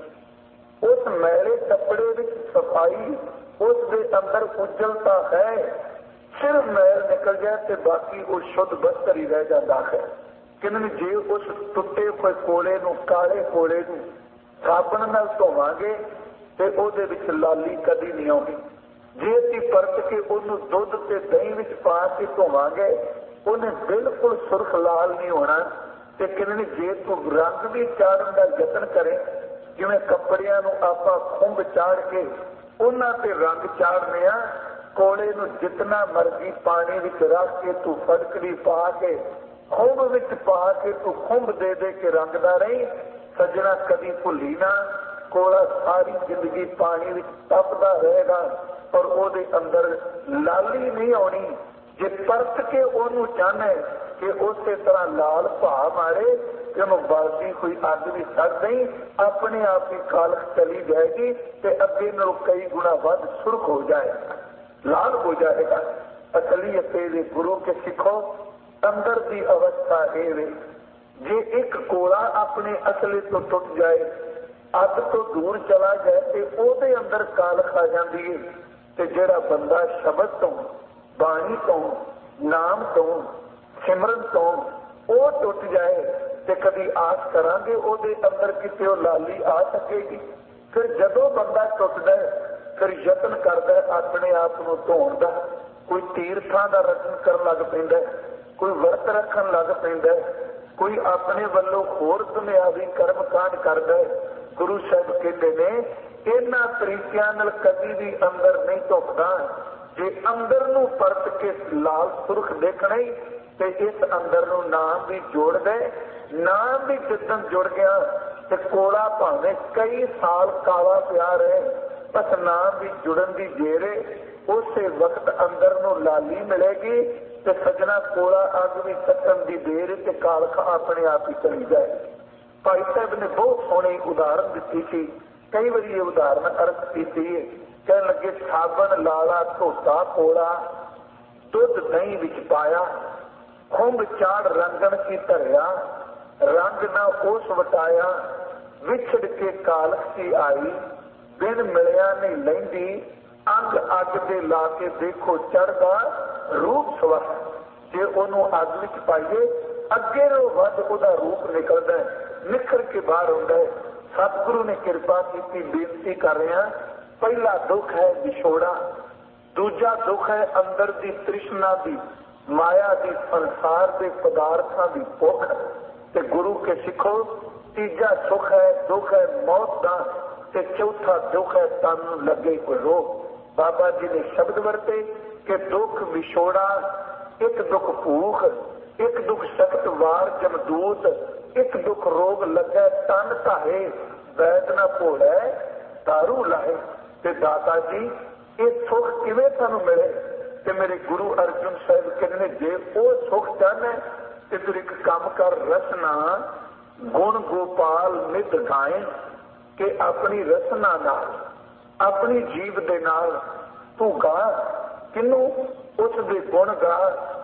ਉਸ ਮੈਲੇ ਕੱਪੜੇ ਵਿੱਚ ਸਫਾਈ, ਉਸ ਦੇ ਅੰਦਰ ਉਜਲਤਾ ਹੈ, ਸਿਰਫ ਮੈਲ ਨਿਕਲ ਜਾਏ ਤੇ ਬਾਕੀ ਉਹ ਸ਼ੁੱਧ ਬਸਤਰ ਹੀ ਰਹਿ ਜਾਂਦਾ ਹੈ। ਕਿੰਨੇ ਜੇ ਉਸ ਟੁੱਟੇ ਹੋਏ ਕੋਲੇ ਨੂੰ, ਕਾਲੇ ਕੋਲੇ ਨੂੰ ਸਾਬਣ ਨਾਲ ਧੋਵਾਂਗੇ ਤੇ ਉਹਦੇ ਵਿੱਚ ਲਾਲੀ ਕਦੀ ਨਹੀਂ ਆਉਣੀ। ਜੇ ਅਸੀਂ ਪਰਤ ਕੇ ਉਹਨੂੰ ਦੁੱਧ ਤੇ ਦਹੀਂ ਵਿੱਚ ਪਾ ਕੇ ਧੋਵਾਂਗੇ, ਉਹਨੇ ਬਿਲਕੁਲ ਸੁਰਖ ਲਾਲ ਨਹੀਂ ਹੋਣਾ। ਤੇ ਕਿੰਨੇ ਜੇ ਤੂੰ ਰੰਗ ਵੀ ਚਾੜਨ ਦਾ ਯਤਨ ਕਰੇ, ਜਿਵੇਂ ਕੱਪੜਿਆਂ ਨੂੰ ਆਪਾਂ ਖੁੰਭ ਚਾੜ ਕੇ ਉਹਨਾਂ ਤੇ ਰੰਗ ਚਾੜਨੇ ਆ, ਕੋਲੇ ਨੂੰ ਜਿਤਨਾ ਮਰਜ਼ੀ ਪਾਣੀ ਵਿੱਚ ਰੱਖ ਕੇ ਤੂੰ ਫਟਕੜੀ ਪਾ ਕੇ ਖੁੰਭ ਵਿੱਚ ਪਾ ਕੇ ਤੂੰ ਖੁੰਭ ਦੇ ਦੇ ਕੇ ਰੰਗਦਾ ਰਹੀ, ਸੱਜਣਾ ਕਦੀ ਭੁੱਲੀ ਨਾ, ਕੋਲਾ ਸਾਰੀ ਜ਼ਿੰਦਗੀ ਪਾਣੀ ਵਿੱਚ ਤਪਦਾ ਰਹੇਗਾ ਔਰ ਉਹਦੇ ਅੰਦਰ ਲਾਲੀ ਨਹੀਂ ਆਉਣੀ। ਜੇ ਪਰਤ ਕੇ ਉਹਨੂੰ ਚਾਹਨੇ ਕਿ ਉਸੇ ਤਰ੍ਹਾਂ ਲਾਲ ਭਾ ਮਾਰੇ ਕਿ ਉਹਨੂੰ ਬਲਦੀ ਹੋਈ ਅੱਗ ਵੀ ਸੜ ਨਹੀਂ, ਆਪਣੇ ਆਪ ਹੀ ਕਾਲਖ ਚਲੀ ਜਾਏਗੀ ਤੇ ਅੱਗੇ ਨਾਲੋਂ ਕਈ ਗੁਣਾ ਵੱਧ ਸੁਰਖ ਹੋ ਜਾਏਗਾ, ਲਾਲ ਹੋ ਜਾਏਗਾ। ਅਸਲੀਅਤ ਦੇ ਗੁਰੂ ਕੇ ਸਿੱਖੋ, ਅੰਦਰ ਦੀ ਅਵਸਥਾ ਇਹ ਵੇ, ਜੇ ਇੱਕ ਕੋਲਾ ਆਪਣੇ ਅਸਲੇ ਤੋਂ ਟੁੱਟ ਜਾਏ, ਅੱਗ ਤੋਂ ਦੂਰ ਚਲਾ ਜਾਏ ਤੇ ਉਹਦੇ ਅੰਦਰ ਕਾਲਖ ਆ ਜਾਂਦੀ ਹੈ। ਤੇ ਜਿਹੜਾ ਬੰਦਾ ਸ਼ਬਦ ਤੋਂ, ਬਾਣੀ ਤੋਂ, ਨਾਮ ਤੋਂ, ਸਿਮਰਨ ਤੋਂ ਉਹ ਟੁੱਟ ਜਾਏ ਤੇ ਕਦੀ ਆਸ ਕਰਾਂਗੇ ਉਹਦੇ ਅੰਦਰ ਕਿਤੇ ਉਹ ਲਾਲੀ ਆ ਸਕੇਗੀ। ਫਿਰ ਜਦੋਂ ਬੰਦਾ ਟੁੱਟਦਾ ਫਿਰ ਯਤਨ ਕਰਦਾ ਆਪਣੇ ਆਪ ਨੂੰ ਧੋਣ ਦਾ, ਕੋਈ ਤੀਰਥਾਂ ਦਾ ਰਚਨ ਕਰਨ ਲੱਗ ਪੈਂਦਾ, ਕੋਈ ਵਰਤ ਰੱਖਣ ਲੱਗ ਪੈਂਦਾ, ਕੋਈ ਆਪਣੇ ਵੱਲੋਂ ਹੋਰ ਦੁਨਿਆਵੀ ਕਰਮ ਕਾਂਡ ਕਰਦਾ। ਗੁਰੂ ਸਾਹਿਬ ਕਹਿੰਦੇ ਨੇ, ਇਹਨਾਂ ਤਰੀਕਿਆਂ ਨਾਲ ਕਦੀ ਵੀ ਅੰਦਰ ਨਹੀਂ ਧੁੱਪਦਾ। ਜੇ ਅੰਦਰ ਨੂੰ ਪਰਤ ਕੇ ਲਾਲ ਸੁਰਖ ਦੇਖਣਾ ਹੀ ਤੇ ਇਸ ਅੰਦਰ ਨੂੰ ਨਾਮ ਵੀ ਜੋੜ ਦੇ। ਨਾਮ ਵੀ ਜਿੱਦਣ ਜੁੜ ਗਿਆ ਤੇ ਕੋਲਾ ਭਾਵੇਂ ਕਈ ਸਾਲ ਕਾਲਾ ਪਿਆ ਰਹੇ, ਬਸ ਨਾਮ ਵੀ ਜੁੜਨ ਦੀ ਜੇਰੇ, ਉਸੇ ਵਕਤ ਅੰਦਰ ਨੂੰ ਲਾਲੀ ਮਿਲੇਗੀ ਤੇ ਸੱਜਣਾ ਕੋਲਾ ਅੱਗ ਵੀ ਕੱਟਣ ਦੀ ਦੇਰ ਤੇ ਕਾਲਖ ਆਪਣੇ ਆਪ ਹੀ ਚਲੀ ਜਾਏ। ਭਾਈ ਸਾਹਿਬ ਨੇ ਬਹੁਤ ਸੋਹਣੀ ਉਦਾਹਰਨ ਦਿੱਤੀ ਸੀ, ਕਈ ਵਾਰੀ ਇਹ ਉਦਾਹਰਨ ਅਰਥ ਕੀਤੀ ਹੈ। ਕਹਿਣ ਲੱਗੇ, ਸਾਬਣ ਲਾਲਾ ਧੋਤਾ ਕੋਲਾ, ਦੁੱਧ ਦਹੀਂ ਵਿੱਚ ਪਾਇਆ, ਖੁੰਭ ਚਾੜ ਰੰਗਣ ਕੀ ਧਰਿਆ, ਰੰਗ ਨਾ ਉਸ ਵਟਾਇਆ, ਵਿਛੜ ਕੇ ਕਾਲਖ ਕੀ ਆਈ, ਬਿਨ ਮਿਲਿਆ ਨਹੀਂ ਲੈਂਦੀ, ਅੰਗ ਅੱਗ ਦੇ ਲਾ ਕੇ ਦੇਖੋ ਚੜਦਾ ਰੂਪ ਸਵਰ। ਜੇ ਉਹਨੂੰ ਅੱਗ ਵਿੱਚ ਪਾਈਏ ਅੱਗੇ ਨੂੰ ਵੱਧ ਉਹਦਾ ਰੂਪ ਨਿਕਲਦਾ, ਨਿਖਰ ਕੇ ਬਾਹਰ ਆਉਂਦਾ ਹੈ। ਸਤਿਗੁਰੂ ਨੇ ਕਿਰਪਾ ਕੀਤੀ, ਬੇਨਤੀ ਕਰ ਰਿਹਾ, ਪਹਿਲਾ ਦੁੱਖ ਹੈ ਵਿਛੋੜਾ, ਦੂਜਾ ਦੁੱਖ ਹੈ ਅੰਦਰ ਦੀ ਤ੍ਰਿਸ਼ਨਾ ਦੀ, ਮਾਇਆ ਦੀ, ਸੰਸਾਰ ਦੇ ਪਦਾਰਥਾਂ ਦੀ ਭੁੱਖ। ਤੇ ਗੁਰੂ ਕੇ ਸਿੱਖੋ, ਤੀਜਾ ਸੁੱਖ ਹੈ ਦੁੱਖ ਹੈ ਮੌਤ ਦਾ, ਤੇ ਚੌਥਾ ਦੁੱਖ ਹੈ ਤਨ ਨੂੰ ਲੱਗੇ ਕੋਈ ਰੋਗ। ਬਾਬਾ ਜੀ ਨੇ ਸ਼ਬਦ ਵਰਤੇ ਕਿ ਦੁੱਖ ਵਿਛੋੜਾ, ਇੱਕ ਦੁੱਖ ਭੂਖ, ਇੱਕ ਦੁੱਖ ਸਖਤ ਵਾਰ ਜਮਦੂਤ, ਇੱਕ ਦੁੱਖ ਰੋਗ ਲੱਗਾ ਤਨ ਧਾਰੇ, ਬੈਦ ਨਾ ਭੋਲੇ ਦਾਰੂ ਲਾਏ। ਤੇ ਦਾਤਾ ਜੀ ਇਹ ਸੁੱਖ ਕਿਵੇਂ ਸਾਨੂੰ ਮਿਲੇ? ਤੇ ਮੇਰੇ ਗੁਰੂ ਅਰਜਨ ਸਾਹਿਬ ਕਹਿੰਦੇ, ਜੇ ਉਹ ਸੁੱਖ ਚਾਹਨੇ ਤੇ ਫਿਰ ਇੱਕ ਕੰਮ ਕਰ, ਰਸਨਾ ਗੁਣ ਗੋਪਾਲ ਨਿਤ ਗਾਏ, ਕਿ ਆਪਣੀ ਰਸਨਾ ਨਾਲ, ਆਪਣੀ ਜੀਵ ਦੇ ਨਾਲ ਤੂੰ ਗਾ। ਕਿਨੂੰ? ਉਸ ਦੇ ਗੁਣ ਗਾ।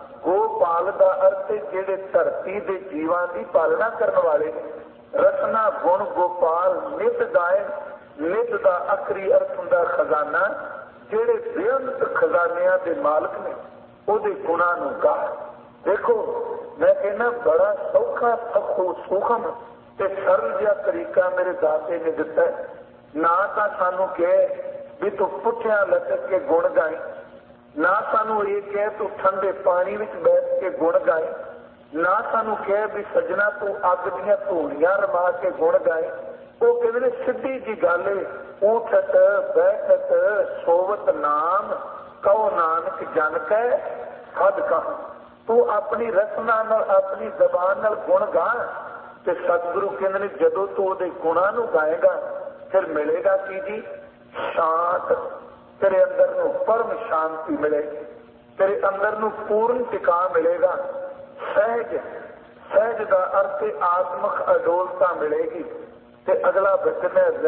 ਗੋਪਾਲ ਦਾ ਅਰਥ ਜਿਹੜੇ ਧਰਤੀ ਦੇ ਜੀਵਾਂ ਦੀ ਪਾਲਣਾ ਕਰਨ ਵਾਲੇ। ਰਸਨਾ ਗੁਣ ਗੋਪਾਲ ਨਿਤ ਗਾਏ। ਨਿਤ ਦਾ ਆਖਰੀ ਅਰਥ ਹੁੰਦਾ ਖਜ਼ਾਨਾ, ਜਿਹੜੇ ਬੇਅੰਤ ਖਜ਼ਾਨਿਆਂ ਦੇ ਮਾਲਕ ਨੇ, ਉਹਦੇ ਗੁਣਾਂ ਨੂੰ ਗਾ। देखो मैं कहना बड़ा सौखा सूखम ते सरल जिहा तरीका मेरे दाते ने दिता है। ना तो सानू कहे भी तू पुठिया लटक के गुण गाए, ना सानू ये कहे तू ठंडे पानी विच बैठ के गुण गाए, ना सानू कहे भी सजना तू अग दियां धूड़ियां रमा के गुण गाए। वो कहते सीधी जी गल उठत बैठत सोवत नाम कहो नानक जन कै हद कहा। तू अपनी रसना नाल अपनी जबान नाल गुण गा ते सतगुरु कहते ने जदों तू उहदे गुणां नूं गाएगा फिर मिलेगा की जी शांत, तेरे अंदर नूं परम शांति मिलेगी, तेरे अंदर नूं पूर्ण टिका मिलेगा। सहज सहज का अर्थ आत्मक अडोलता मिलेगी। ते अगला वचन है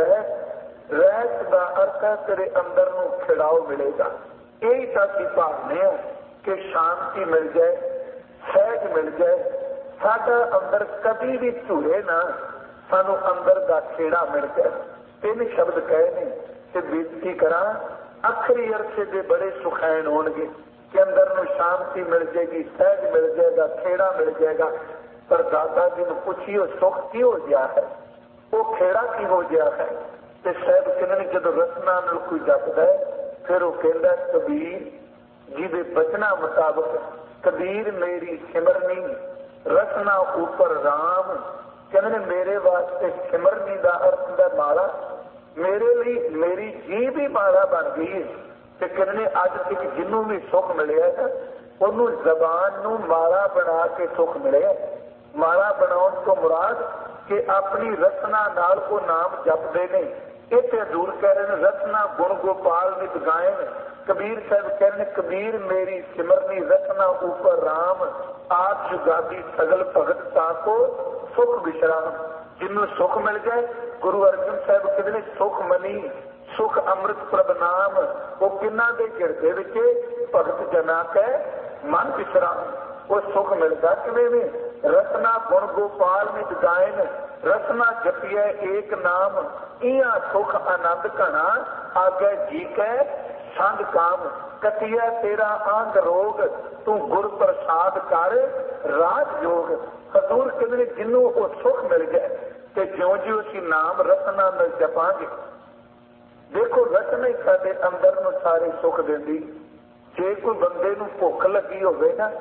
रहत का अर्थ है तेरे अंदर नूं खिड़ाव मिलेगा। यही तो असीं भावने हैं कि शांति मिल जाए, सहज मिल जाए, साडा अंदर कभी भी झूरे ना, सानू अंदर का खेड़ा मिल जाए। तीन शब्द कहे ने ते बेनती करा आखिरी अरसे दे बड़े सुखैन होणगे कि अंदर नूं शांति मिल जाएगी, सहज मिल जाएगा, खेड़ा मिल जाएगा। पर दादा जी ने पूछियो सुख की हो गया है, वो खेड़ा की हो गया है। ते साहब कहने जदों रसना नाल कोई जपदा है फिर वो कहता कबीर जी दे बचना मुताबक कबीर मेरी सिमरनी रसना ऊपर राम। कहने मेरे वास्ते सिमरनी का अर्थ है माला, मेरे लिए मेरी जी भी माला बन गई है। ते कहने अज तक जिन्हों भी सुख मिले है उन्होंने जबान नूं माला बना के सुख मिले। माला बनाने तो मुराद कि अपनी रचना नाल को नाम जपदे ने। इत्थे दूर कह रहे हैं रचना गुण गोपाल नित गायन। कबीर साहब कह रहे कबीर मेरी सिमरनी रचना ऊपर राम आप जुगादी सगल भगत ताको सुख विश्राम। जिन्हों सुख मिल जाए गुरु अर्जन साहब कहते सुख मनी सुख अमृत प्रभ नाम। वो किन्ना दे गिरदे विच भगत जना कै मन विश्राम। वो सुख मिलता किवें रसना गुण गोपाल नित गायन। रसना जपिए एक नाम इया सुख आनंद घना आगे जी कै संग काम। कटिया तेरा अंग रोग तू गुर प्रसाद कर राज योग। हजूर कहते जिन्हों वो सुख मिल जाए तो ज्यों ज्यों असीं नाम रसना में जपांगे। देखो रचना ही साडे अंदर नूं सारे सुख देंदी। जे कोई बंदे नूं भुख लगी होवे ना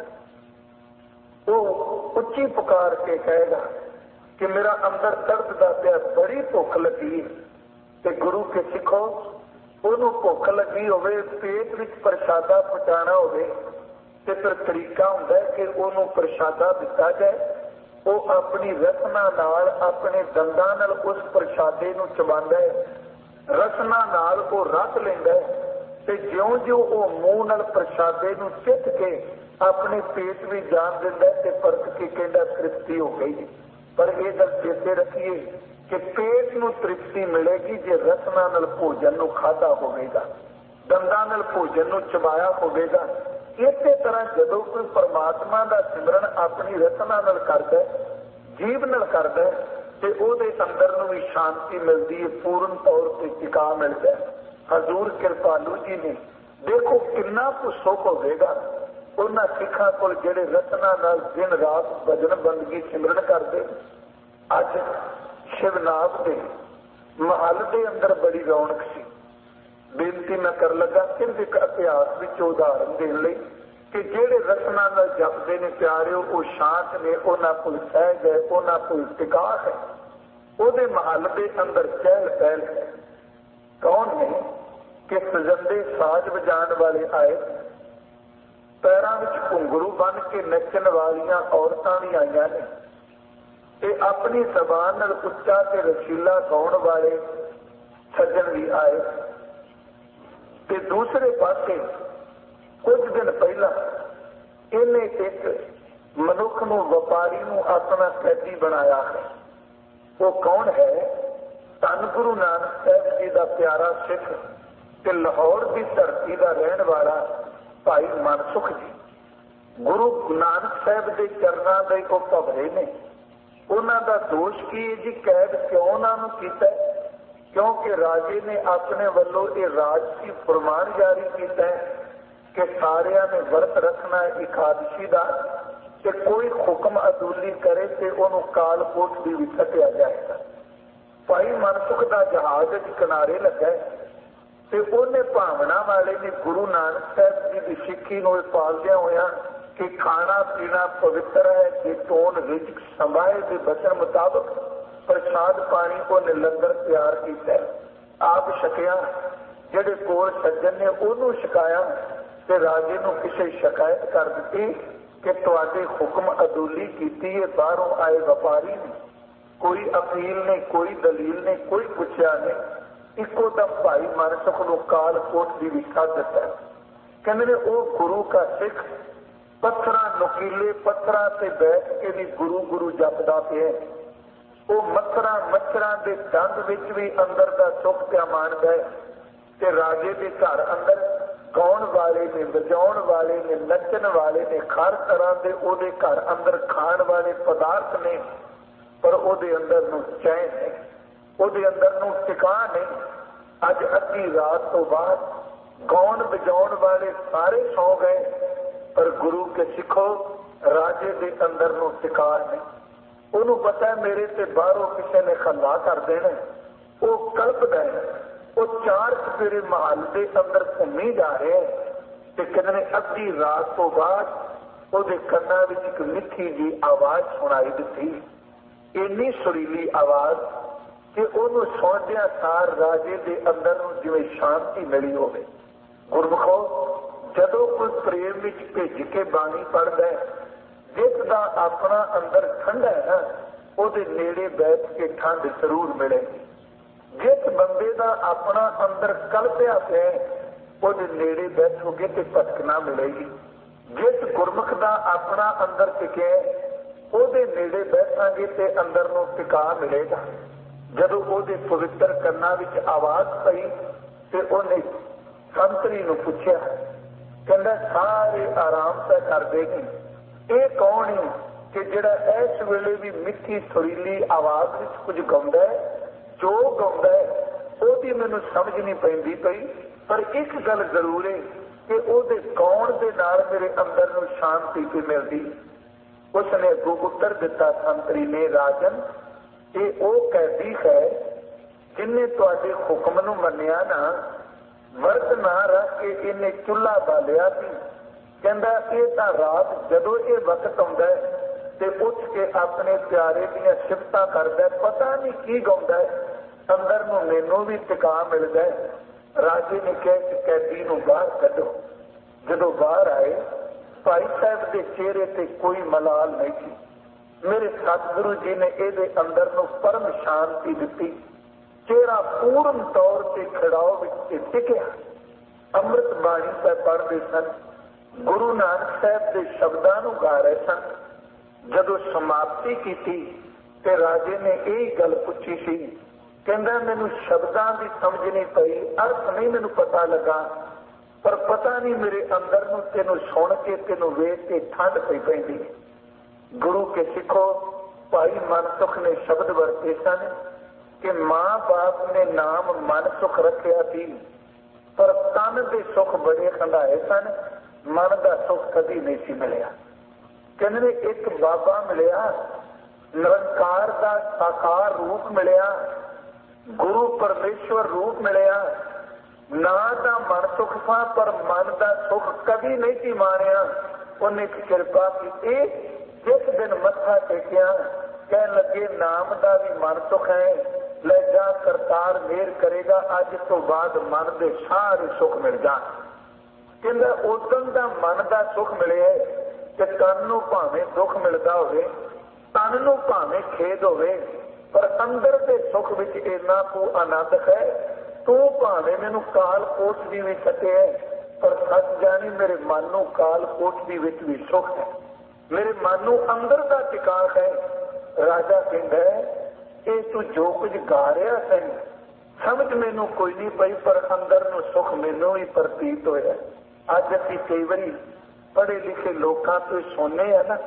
वो उच्ची पुकार के कहेगा कि मेरा अंदर दर्द दा पिया बड़ी भुख लगी। ते गुरु के सिखो उन्होंने भुख लगी होवे पेट विच प्रसादा पहुंचाना होवे ते फिर तरीका हुंदा है कि उन्होंने प्रसादा दिता जाए। वो अपनी रसना नाल अपने दंदां नाल उस प्रसादे नूं चबांदा है, रसना नाल वो रस लैंदा है ते ज्यों ज्यों वो मूंह नाल प्रसादे नूं चित के अपने पेट भी जान दिंदा है ते परख के कहंदा तृप्ति हो गई। पर यह गल चेते रखिए कि पेट नूं तृप्ति मिलेगी जे रसना नाल भोजन नूं खाधा होवेगा, दंदां नाल भोजन नूं चबाया होवेगा। इसे तरह जदों कोई परमात्मा का सिमरन अपनी रसना नाल करदा है, जीव नाल करदा है ते ओहदे अंदर नूं भी शांति मिलती है, पूर्ण तौर पर टिका मिलता है। हजूर कृपालू जी ने देखो कितना कुछ सुख होवेगा उन्हां सिखां कोल जिहड़े रसना नाल दिन रात भजन बंदगी सिमरन करते। अज शिवनाथ के महल के अंदर बड़ी रौनक सी। बेनती मैं कर लगा सिर्फ एक इतिहास विच उदाहरण देण लई कि जिहड़े रसना नाल जपदे ने प्यारिओ वो शांत ने, उन्हां कोल सहज है, उन्हां कोल टिका है। उहदे महल के अंदर चहल पहल है। कौन ने कि सजंदे साज बजाण वाले आए, पैरों में घुंघरू बन के नचन वालियां औरतां भी आईयां ने ते अपनी जबान नाल उच्चा ते रसीला गाउण वाले सज्जन भी आए। ते दूसरे पासे कुछ दिन पहला इन्हें एक मनुख नूं व्यापारी नूं अपना कैदी बनाया है। वो कौन है? धन गुरु नानक साहब जी का प्यारा सिख ते लाहौर की धरती का रहने वाला भाई मनसुख जी। गुरु नानक साहब के चरणों के वो भवरे ने। उन्हों का दोष की है जी, कैद क्यों उन्होंने किया? क्योंकि राजे ने अपने वालों ये राजसी फरमान जारी किया है कि सारिया ने व्रत रखना है एकादशी का कि कोई हुक्म अदूली करे तो उन्होंने काल कोट भी सटिया जाएगा। भाई मनसुख का जहाज किनारे लगा तो उन्हें भावना वाले ने गुरु नानक साहब जी की सिक्खी को पालदे हुए कि खाना पीना पवित्र है, कि टोन रिजक समाए के बचन मुताबिक प्रसाद पानी को लंगर तैयार किया, आप छकिया। जेडे कोल सज्जन ने उन्होंने छकाया तो राजे को किसी शिकायत कर दी कि तुहाडे हुक्म अदूली की है, बाहरों आए व्यापारी ने कोई अपील नहीं, कोई दलील नहीं, कोई पूछा नहीं, इको दम भाई मनसुख को काल कोट की भी सद दिता। कहते वो गुरु का सिख पत्थर नुकीले पत्थर से बैठ के भी गुरु गुरु जपदा पे, वो मच्छर के दंद विच भी अंदर का सुख क्या मानता है कि राजे के घर अंदर गाउन वाले ने, बजाउन वाले ने, नचन वाले ने, हर तरह के ओदे घर अंदर खाण वाले पदार्थ ने, पर ओदे अंदर नूं चैन नहीं, ओदे अंदर नूं टिका नहीं। अज अद्धी रात तो बाद गाउन बजाउन वाले सारे सौ गए, पर गुरु के सिखो राजे के अंदर नूं टिका नहीं। उन्होंने पता है मेरे से बाहरों किसी ने खला कर देना, वो कल्पदा है, वो चार चफेरे महल के अंदर घूमी जा रहे हैं तो कहते अद्धी रात तो बाद वो कन्ना विच एक मिठी जी आवाज सुनाई दी, इन्नी सुरीली आवाज कि उन्होंने सुनदिया सार राजे के अंदर जिवें शांति मिली होवे। गुरमुखो जदों कोई प्रेम विच भेज के बाणी पढ़दा है, जिसका अपना अंदर ठंडा है ना, उहदे नेड़े बैठ के ठंड जरूर मिलेगी। जिस बंदे का अपना अंदर कलपिया पे उहदे नेड़े बैठोगे तो भटकना मिलेगी। जिस गुरमुख का अपना अंदर टिके उहदे नेड़े बैठांगे तो अंदर नूं टिका मिलेगा। जदों उहदे पवित्र कन्ना विच आवाज पई ते उहने संतरी नूं पुछया, कहंदा सारे आराम से कर देगी, ये कौन है कि जिहड़ा इस वेले भी मिठी सुरीली आवाज विच कुछ गाउंदा है, जो गाउंदा है ओहदी मैनूं समझ नहीं पैंदी पई, पर एक गल जरूर है कि ओहदे गाउण दे नाल मेरे अंदर नूं शांति भी मिलदी। उसने अगों उत्तर दिता संतरी ने, राजन ये वो कैदी है जिन्हें तुहाडे हुक्म नूं मन्निया ना, वर्त ना रख के इन्हें चुल्हा बालिया सी। कहंदा ये तां रात जदों ये वक्त आउंदा है ते उठ के अपने प्यारे दीयां सिफतां करदा है, पता नहीं की गाउंदा है, अंदर नूं मैनूं भी टिका मिलदा है। राजे ने कहा कि कैदी नूं बाहर कढो। जदों बाहर आए भाई साहब के चेहरे ते कोई मलाल नहीं थी। मेरे सतगुरु जी ने इहदे अंदर नूं परम शांति दिती, चेहरा पूर्ण तौर से खड़ाओ विच टिकिया। अमृत बाणी पे पढ़दे सन, गुरु नानक साहब के शब्दां नूं गा रहे सन। जदों समाप्ति की ते राजे ने यही गल पूछी सी, कहंदा मैनूं शब्दां की समझ नहीं पई, अर्थ नहीं मैनूं पता लगा, पर पता नहीं मेरे अंदर नूं तेनूं सुन के तेनूं वेख के ठंड पई पैंदी। गुरु के सिखो भाई मनसुख ने शब्द वरते सन कि मां बाप ने नाम मनसुख रखिया थी, पर तन के सुख बड़े खंडाए सन, मन का सुख कभी नहीं सी मिलिया। कहने एक बाबा मिलिया, निरंकार का साकार रूप मिलिया, गुरु परमेश्वर रूप मिलिया, ना दा मन सुख था पर मन का सुख कभी नहीं सी मानिया। उन्हें कृपा की, जिस दिन मत्था टेकिया कह लगे नाम का भी मन सुख है, ले जा करतार मेहर करेगा, अज तो बाद मन के सारे सुख मिल जान। कहंदा उदन का मन का सुख मिले कि तन नूं भावें दुख मिलता होवे, तन नूं भावें खेद होवे, पर अंदर के सुख विच इन्ना को आनंद है, तू भावें मैनूं काल कोठड़ी भी सटे है, पर सच जानी मेरे मन नूं काल कोठड़ी विच भी सुख है, मेरे मन नूं अंदर का टिका है। राजा कहंदा है ये तू जो कुछ गा रहा है समझ मैनूं कोई नहीं पई, पर अंदर नूं सुख मैनूं ही प्रतीत होया। अज असीं कई वारी पढ़े लिखे लोगों तो सुनने है ना,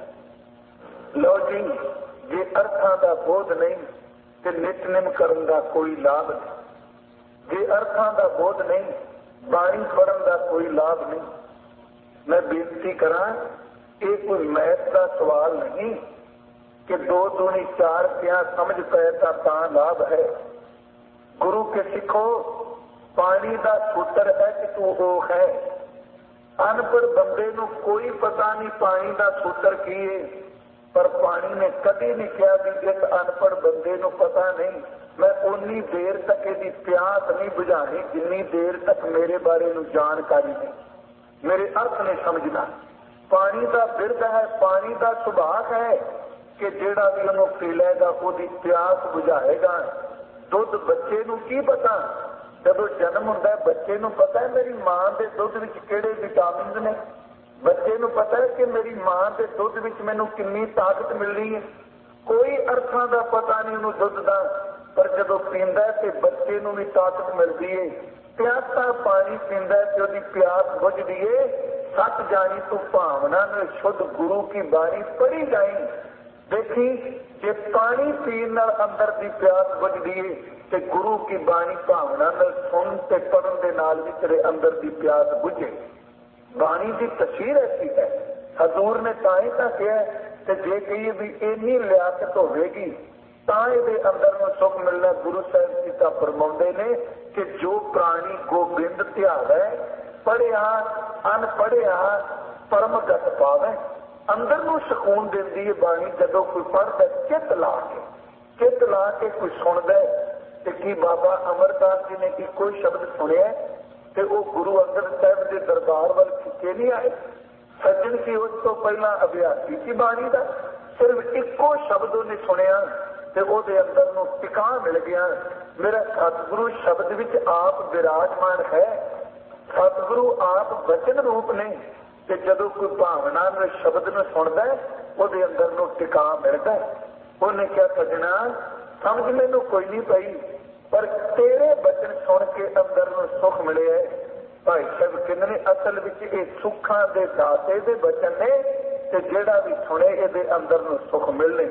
लो जी जे अर्थां का बोध नहीं तो नितनेम करन का कोई लाभ नहीं, जे अर्थां का बोध नहीं बाणी पढ़न का कोई लाभ नहीं। मैं बेनती करा ये कोई मैथ का सवाल नहीं कि 2 दूनी 4 क्या समझ पे ता लाभ है। गुरु के सिखो पानी का सूत्र है कि तू वो है। अनपढ़ बंदे नूं कोई पता नहीं पानी का सूत्र की है, पर पानी ने कभी नहीं कहा कि इस अनपढ़ बंदे नूं पता नहीं। मैं उन्नी देर तक यदि प्यास नहीं बुझानी जिन्नी देर तक मेरे बारे नूं जानकारी नहीं, मेरे अर्थ नहीं समझना। पानी का बिरद है, पानी का सुभाग है कि जेड़ा भी उन्हों पी लेगा उसकी प्यास बुझाएगा। दुध बच्चे नूं की पता, जब जन्म होता है बच्चे नूं पता है मेरी मां के दुध विच किहड़े विटामिन ने, बच्चे नूं पता है कि मेरी मां के दुध विच मैनूं कितनी ताकत मिल रही है। कोई अर्थां का पता नहीं उन्होंने दुध का, पर जदों पींदा है तो बच्चे नूं भी ताकत मिलती है। प्यासा पानी पींदा है तो उसकी प्यास बुझदी है। सत जानी तू भावना में शुद्ध गुरु की बाणी पढ़ी जाई। देखी जे पानी पीन नाल अंदर की प्यास बुझदी है तो गुरु की बाणी भावना में सुन ते पढ़न दे नाल भी तेरे अंदर की प्यास बुझे। बाणी की तस्वीर ऐसी है। हजूर ने ताई तां कहा कि जे कहिए भी इन्नी लियाकत होगी तां इहदे अंदर में सुख मिलना। गुरु साहिब जी तां फरमाउंदे ने कि जो प्राणी गोबिंद ध्यावै पढ़िया अनपढ़िया परमगत पावे। अंदर नूं सुकून दिंदी है बाणी जदों कोई पढ़दा चित ला के कोई सुनदा ते की बाबा अमरदास जी ने इको शब्द सुनिया ते वो गुरु अंगद साहिब के दरबार वाल खिचे नहीं आए। सज्जन की उस तो पहला अभ्यासी की बाणी का सिर्फ इको शब्द उन्हें सुनिया ते ओदे अंदर नूं टिका मिल गया। मेरा सतगुरु शब्द विच आप विराजमान है। सतगुरु आप वचन रूप ने कि जदों कोई भावना में शब्द में सुनता है उसके अंदर नूं टिका मिलता है। उन्हें क्या सजना समझ मैनू कोई नहीं पई, पर तेरे वचन सुन के अंदर नूं सुख मिले है। भाई साहब कहंदे असल विच ये सुखां दे दाते दे वचन ने ते जेड़ा भी सुने इहदे अंदर नूं सुख मिलने।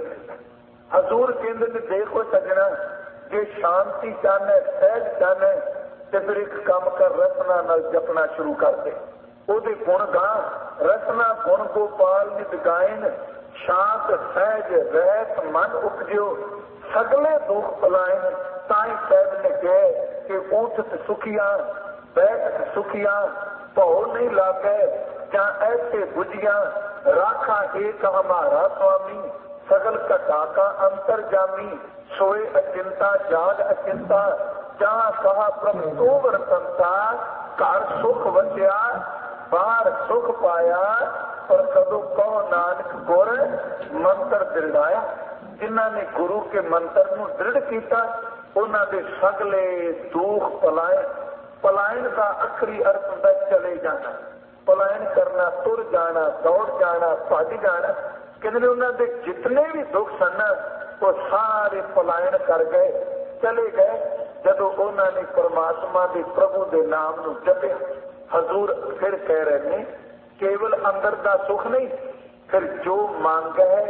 हजूर कहंदे ने देखो सजना जे शांति चाहना सहज चाहना ते फिर एक काम कर रसना नाल जपना शुरू कर दे। ओदे गुण गा रसना गुण गोपाल नित गायन शांत सहज रहत मन उपजो सगले दुख पलायन। ताई साहब ने कहे कि उठत सुखिया बैठत सुखिया भौ नहीं लागे क्या ऐसे बुझिया राखा एक हमारा स्वामी सगल घटा का अंतर जामी सोए अचिंता जाग अचिंता जहां कहा प्रभु तू वरतंता घर सुख वसिया बाहर सुख पाया पर कदों कहो नानक गुर मंत्र दृढ़ाया। जिन्हों ने गुरु के मंत्र नूं दृढ़ किया उन्हां दे सगले दुख पलायन। पलायन का आखिरी अर्थ होता चले जाना, पलायन करना, तुर जाना, दौड़ जाना, भज जाना। कहते उन्होंने दे जितने भी दुख सन वो सारे पलायन कर गए, चले गए जदों उन्होंने परमात्मा के प्रभु के नाम नूं जपिया। हजूर फिर कह रहे हैं केवल अंदर का सुख नहीं, फिर जो मांग है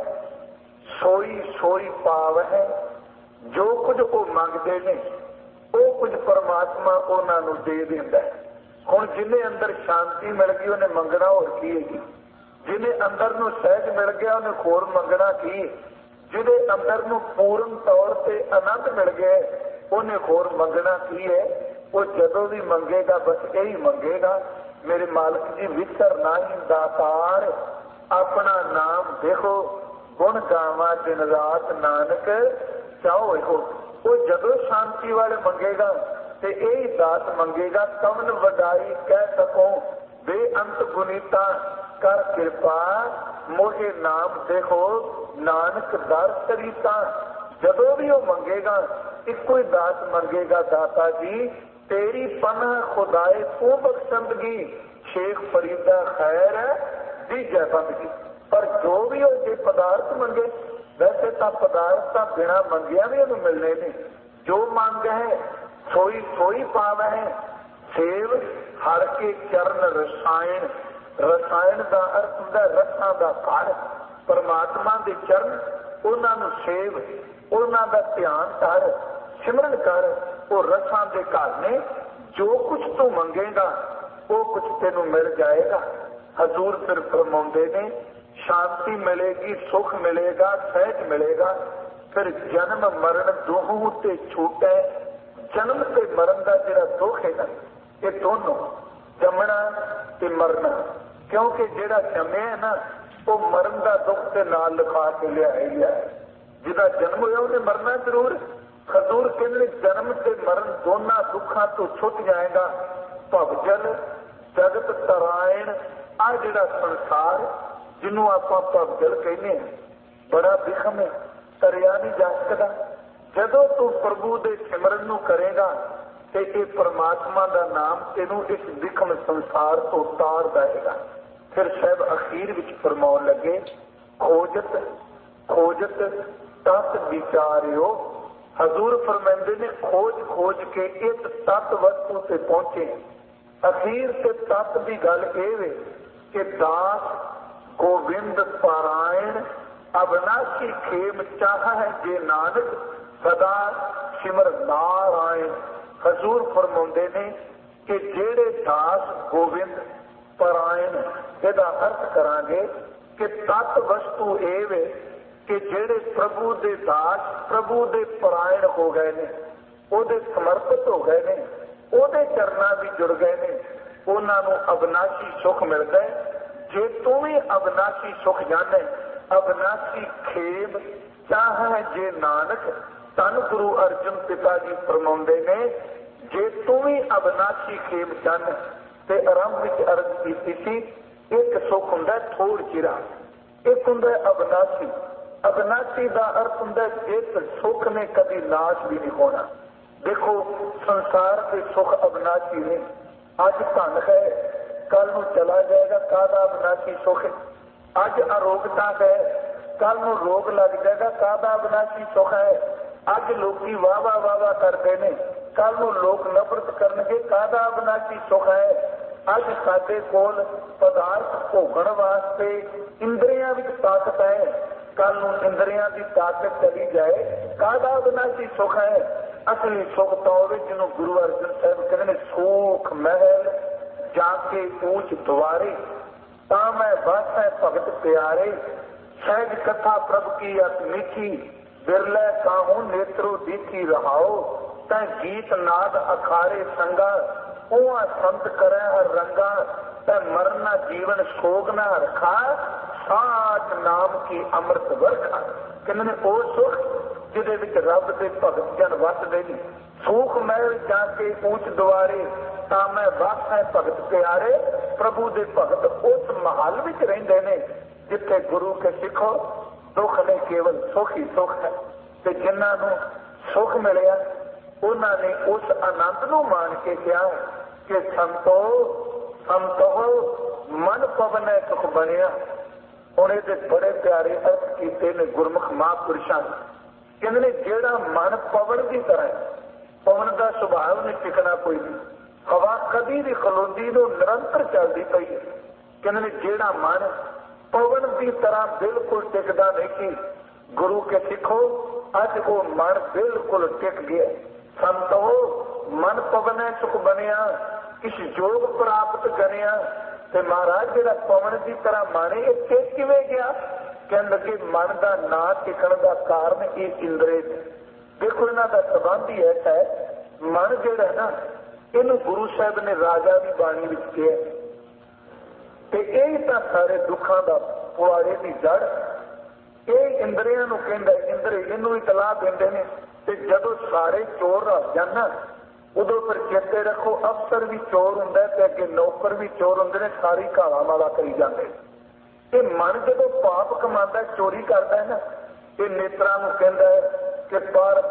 सोई सोई पाव है। जो कुछ वो मंगते ने वो कुछ परमात्मा उन्होंने दे देंदा है। हुण जिन्हें अंदर शांति मिल गई उन्हें मंगना होर की है, जिन्हें अंदर नूं सहज मिल गया उन्हें होर मंगना की, जिन्हें अंदर नूं पूर्ण तौर पर आनंद मिल गया उन्हें होर मंगना की है। वो जदों भी मंगेगा बस यही मंगेगा मेरे मालिक जी विसर नाही दातार अपना नाम देखो गुण गावा दिन रात नानक चाहो हो। वो जदों शांति वाले मंगेगा तो यही दात मंगेगा कवन वडाई कह सको बेअंत गुनीता कर कृपा मोहे नाम देखो नानक दर सरीता। जदों भी वो मंगेगा इको ही दात मंगेगा दाता जी तेरी पनाह खुदाए तू बख्शंदगी शेख फरीदा खैर दी जय बंदगी। पर जो भी हो जे पदार्थ मंगे वैसे तो पदार्थ तो बिना मंगिया भी उन्हें मिलने नहीं। जो मांग है सोई सोई पाव है। सेव हर के चरण रसायन, रसायन का अर्थ होता रसां का घर। परमात्मा के चरण उन्होंने सेव उन्हों का ध्यान कर सिमरन कर वो रसां के घर ने। जो कुछ तू मंगेगा वो कुछ तेनों मिल जाएगा। हजूर फिर फरमाउंदे ने शांति मिलेगी, सुख मिलेगा, सहज मिलेगा। फिर जन्म मरण दोहों ते छूट है। जन्म ते मरण का जिहड़ा दुख है ना, ये दोनों जमना ते मरना, क्योंकि जिहड़ा जम्मिया है ना वो मरण का दुख के नाल लिखा के लिया है। जिहदा जन्म होया उन्हें मरना जरूर। हजूर कहते जन्म ते मरण दोनों दुखों तो छुट जाएगा। भवजल जगत तरायण, आ जिहड़ा संसार जिन्हों आप भवजल कहने हैं, बड़ा विखम है, तरिया नहीं जा सकता। जदों तू प्रभु दे सिमरन नूं करेगा ते ये परमात्मा का नाम तेनू इस विखम संसार तो उतार देगा। फिर साहब अखीर विच फरमाउण लगे, खोजत खोजत तत् विचारियो। हजूर फरमांदे ने खोज खोज के इस तत् वस्तु से पहुंचे। अखीर से तत् की गल ये कि दास गोविंद पारायण अविनाशी खेम चाह है जे नानक सदा सिमर नारायण। हजूर फरमाते ने कि जेड़े दास गोविंद परायण, ਇਹਦਾ अर्थ करांगे कि तत् वस्तु ਇਹ कि जेड़े प्रभु दे दास प्रभु दे परायण हो गए ने, ਉਹਦੇ समर्पित हो गए ने, ਉਹਦੇ चरनां भी जुड़ गए ने, ਉਹਨਾਂ ਨੂੰ अविनाशी सुख मिलता है। जे तू भी अविनाशी सुख जाने, अविनाशी खेम चाह है जे नानक। धन गुरु अर्जुन पिता जी फरमाउंदे ने, जे तू भी अविनाशी खेम चाहना ते आरंभ विच अर्ज कीती सी, एक सुख हुंदा थोड़ चिरा, एक हुंदा अविनाशी। अविनाशी का अर्थ हुंदा जिस सुख ने कभी नाश भी नहीं होना। देखो संसार के सुख अविनाशी ने। अज धन है कल नूं चला जाएगा, काहदा अविनाशी सुख है। अज अरोगता है कल नूं रोग लग जाएगा, काहदा अविनाशी सुख है। अज लोकी वाह वाह वाह वाह करते हैं, कल नूं लोग नफरत करनगे, काहदा अविनाशी सुख है। अज साडे कोल पदार्थ भोगण वास्ते इंद्रियां विच ताकत है, कल नूं इंद्रियां की ताकत चली जाए, काहदा अविनाशी सुख है। असली सुख तो होवे जिन्हों गुरु अर्जन साहब कहते हैं, सुख महल जाके ऊंच द्वारे, ता मैं बस है भगत प्यारे। सहज कथा प्रभु की अत मीठी, बिरले काहू नेत्रो दीठी रहाओ। तै गीत नाद अखारे संगा, उहा संत करे हर रंगा। तै मरना जीवन सोग न रखा, साच नाम की अमृत वर्खा। कहने ओ सुख जिहदे विच रब दे भगत जन वसदे ने। सुख महल जाके ऊंच द्वारे, ता मैं बस है भगत प्यारे। प्रभु दे भगत उस महल विच रहिंदे ने जिथे गुरु के सिखो दुख ने केवल सुख ही सुख है। ते जिन्हां नूं सुख मिलिया उन्होंने उस आनंद नूं मान के कहा कि संतो संतो मन पवन है सुख बनिया। हुण इहदे बड़े प्यारे अर्थ कीते ने गुरमुख महापुरुषां ने। कहंदे ने जेड़ा मन पवन की तरह है, पवन का सुभाव नहीं टिकना कोई नहीं, हवा कभी भी खलोंदी तो निरंतर चलती पई है। कहंदे ने जेड़ा मन पवन की तरह बिल्कुल टिकदा नहीं सी, गुरु के सिखो अज वो मन बिल्कुल टिक गया। संतो मन पवन है सुख बनिया, इस योग प्राप्त करिया। ते महाराज जेड़ा पवन की तरह माने ये टिक किवें गया? कहन लगे मन का ना टिकण का कारण ये इंद्रे ने। देखो इन्हां दा संबंध ही ऐसा है, मन जेड़ा है ना इनू गुरु साहब ने राजा की बाणी विच कहा ते यही तां सारे दुखों का पुआड़े की जड़। ये इंद्रियां नूं कहंदा, इंद्र इनू इतला देंदे ने। ते जदों सारे चोर रस जान उदों फिर चेते रखो अफसर भी चोर हुंदा ते अगे नौकर भी चोर हुंदे ने, सारी घाला माला करी जांदे। ये मन जदों पाप कमांदा चोरी करदा है ना, ये नेत्रां नूं कहंदा है कि पर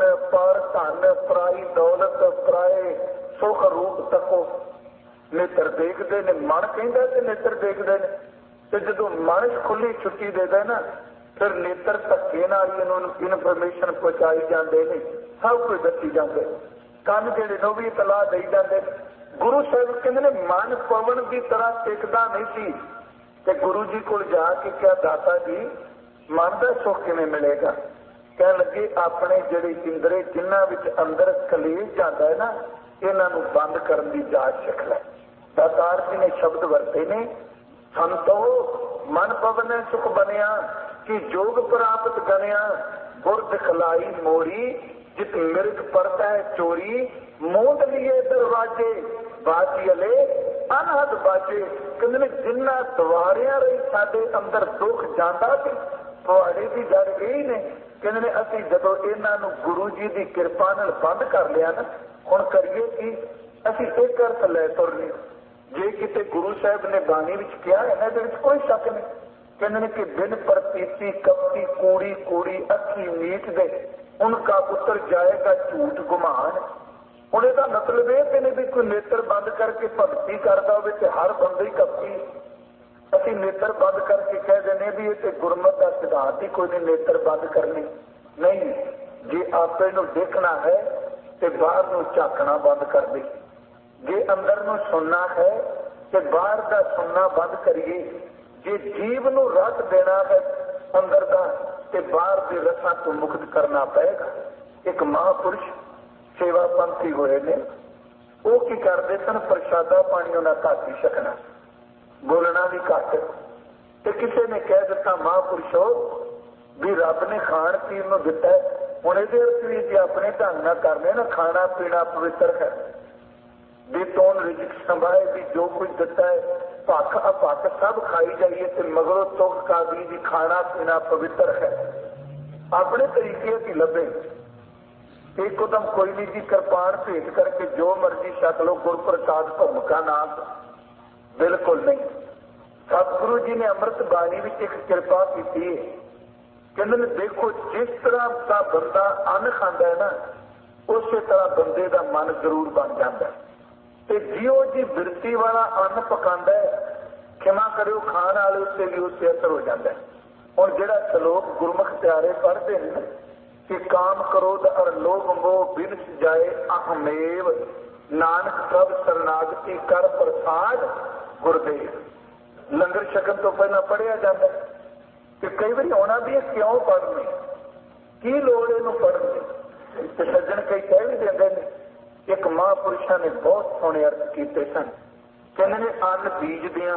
धन पराई दौलत पराए सुख रूप तको। नेत्र देखते ने, मन कहंदा ते नेत्र देखते ने। ते जदों मन खुली छुट्टी देता ना, फिर नेत्र धक्के नाल इनफॉर्मेशन पहुंचाई जाते हैं, सब कुछ दसी जाते। कन जेड़े नूं भी इतला दई जाते। गुरु साहब कहंदे ने मन पवन की तरह टिकदा नहीं सी। ते गुरु जी को जाके क्या दाता जी मन का सुख किवें मिलेगा? कह लगे अपने जेड़े इंद्रे जिन्हां विच अंदर कलेश जाता है ना, इन्हां नूं बंद करन दी जाच सिख लै। दातार जी ने शब्द वरते ने संतो मन पवने सुख बनिया कि जोग प्राप्त गनिया गुर दिखलाई मोरी जित मिर्ग परता है चोरी मोद लिए दरवाजे बाजीले अनहद बाजे कहते जिन्ना द्वारिया रही साडे अंदर दुख जाता सी तुहाडे भी जड़ यही ने कहते असीं जदों इन्हां नूं गुरु जी की किरपा नाल बंद कर लिया ना हुण करिए कि असीं एक अर्थ लै तुरने जे किते गुरु साहब ने बाणी विच कहा इन्हां दे विच कोई शक नहीं कहते कि बिन प्रतीति कपटी कूड़ी कूड़ी अखी मीठ दे उनका पुत्र जाएगा झूठ गुमान। हुण इहदा मतलब ये नहीं भी कोई नेत्र बंद करके भगती करता हो तो हर बंदा ही कपटी। असीं नेत्र बंद करके कह देने भी ये गुरमत का सिद्धांत ही कोई नहीं नेत्र बंद करने नहीं। जे आपे नूं देखना है तो बाहर नूं झाकना बंद कर दे, जे अंदर नूं सुनना है तो बाहर का सुनना बंद करिए, जे जीव नूं रस देना है अंदर का तो बाहर के रसां तो मुक्त करना पएगा। एक महापुरुष सेवा पंथी होए ने वो की करते सन प्रसादा पानी उन्हें घट ही छकना बोलना भी घट ते किसी ने कह दिता महापुरुषो भी रब ने खाण पीण नूं दिता है हुण इहदे अर्थ भी जे अपने ढंग नाल करने ना खाना पीना पवित्र है भी तोन रिजिक संभाए भी जो कुछ दिता है भख अपख सब खाई जाइए तो मगरों तुख का भी खाना पीना पवित्र है अपने तरीके की लभे। एक उदम कोई नहीं जी कृपाण भेंट करके जो मर्जी छक लो गुर प्रसाद भुम का नाम बिल्कुल नहीं। सतगुरु जी ने अमृत बाणी में एक कृपा की है कहते देखो जिस तरह का बंदा अन्न खाता है ना उस तरह बंदे का मन जरूर बन जाता है ते जियो जी बिरती वाला अन्न पकांदा है क्षमा करो खाण वाले उत्ते भी उससे असर हो जाता है। और जिहड़ा श्लोक गुरमुख प्यारे पढ़ते हैं कि काम क्रोध और लोभ मोह बिन जाए अहमेव नानक सब शरणागति कर प्रसाद गुरदेव लंगर छकन तो पहला पढ़िया जाता है कि कई बार आना भी क्यों पढ़ने की लोड़ इनू पढ़ने तो सज्जन कई कह भी देंगे ने। एक महापुरुषों ने बहुत सोहने अर्थ किए सन कहते ने अन्न बीजदियां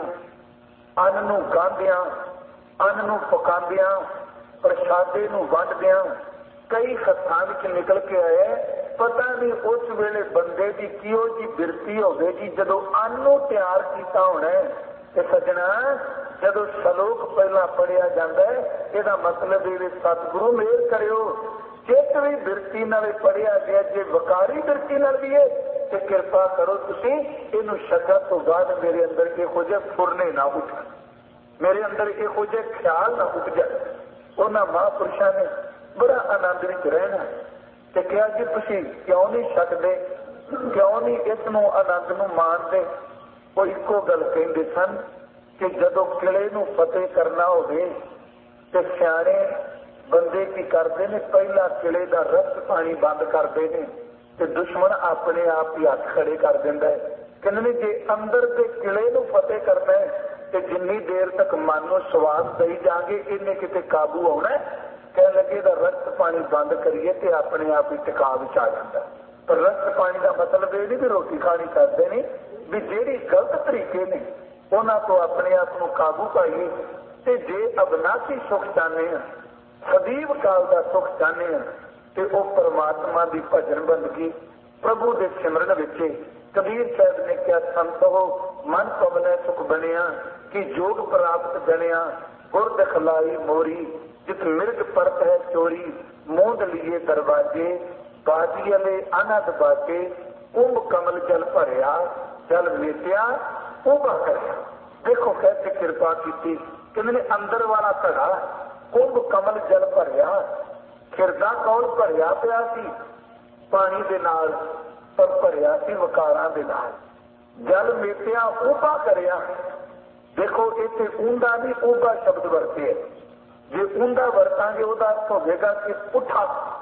अन्न नूं गांदियां अन्न नूं पकांदियां प्रसादे नूं वंडदियां कई हत्थां विच निकल के आए पता नहीं उस वेले बंदे की किहो जी बिरती होगी जदों अन्न नूं तैयार किया होना है। ते सज्जना जदों श्लोक पहला पढ़िया जाता है इसका मतलब ये सतगुरु मेहर करियो चित भी बिरती नाल पढ़िया गया जे वकारी बिरती नाल भी है तो कृपा करो तुसी इनू छकण तो बाद मेरे अंदर इहो जिहे फुरने ना उठन मेरे अंदर इहो जिहे ख्याल ना उठ जाए। उन्होंने महापुरुषों ने बड़ा आनंद विच रहना ते कहा जी तुसी क्यों नहीं छकदे क्यों नहीं इस नूं आनंद नूं माणदे। वो इको गल कहते सन कि जदों किले नूं फतेह करना होवे ते सियाणे बंदे की करते ने पहला किले का रस पानी बंद करते हैं तो दुश्मन अपने आप ही हाथ खड़े कर देंदा है। कहने जे अंदर के किले नूं फतेह करना है तो जिन्नी देर तक मन नूं स्वाद दई जाएंगे इन्हें किते काबू आना है। कह लगे दा रस पानी बंद करिए तो अपने आप ही टिका विच आ जाता है। पर रस पानी का मतलब ये नहीं भी रोटी खानी करते नहीं भी जेड़ी गलत तरीके ने उन्हां तो अपने आप को काबू पाइए ते जे अविनाशी सुख चाहते हैं सदैव काल का सुख चाहते हैं तो वह परमात्मा की भजन बंदगी प्रभु के सिमरन विच कबीर साहब ने क्या संत हो मन पवने सुख बनिया कि जोग प्राप्त जनिया गुर दिखलाई मोरी जित मिर्ग परत है चोरी मूंद लिए दरवाजे बाजीले अनद बाजे कुंभ कमल जल भरिया जल मेटिया उबा करया। देखो कैसे कृपा की कहने अंदर वाला घड़ा कुंभ कमल जल भरिया खिरदा कौल भरिया पिया सी पानी दे नाल पर भरिया सी वकारां दे नाल जल मेटिया उबा करया। देखो इत्थे ऊंधा नहीं उबा शब्द वरते जे ऊंधा वरतांगे उहदा अर्थ होगा कि पुठा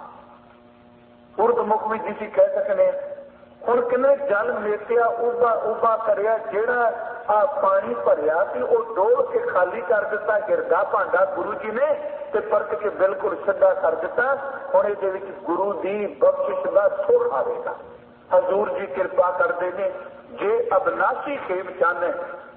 उर्दमुख भी जिसी कह सकने हुण किन्ने जल मेटिया उबा उबा करया जेड़ा आ पानी भरिया सी वो डोल के खाली कर दिता गिरदा भांडा गुरु जी ने ते परत के बिल्कुल सीधा कर दिता। हुण इहदे विच गुरु दी बख्शिश दा सुख आवेगा। हजूर जी कृपा करते ने जे अविनाशी खेम चाहने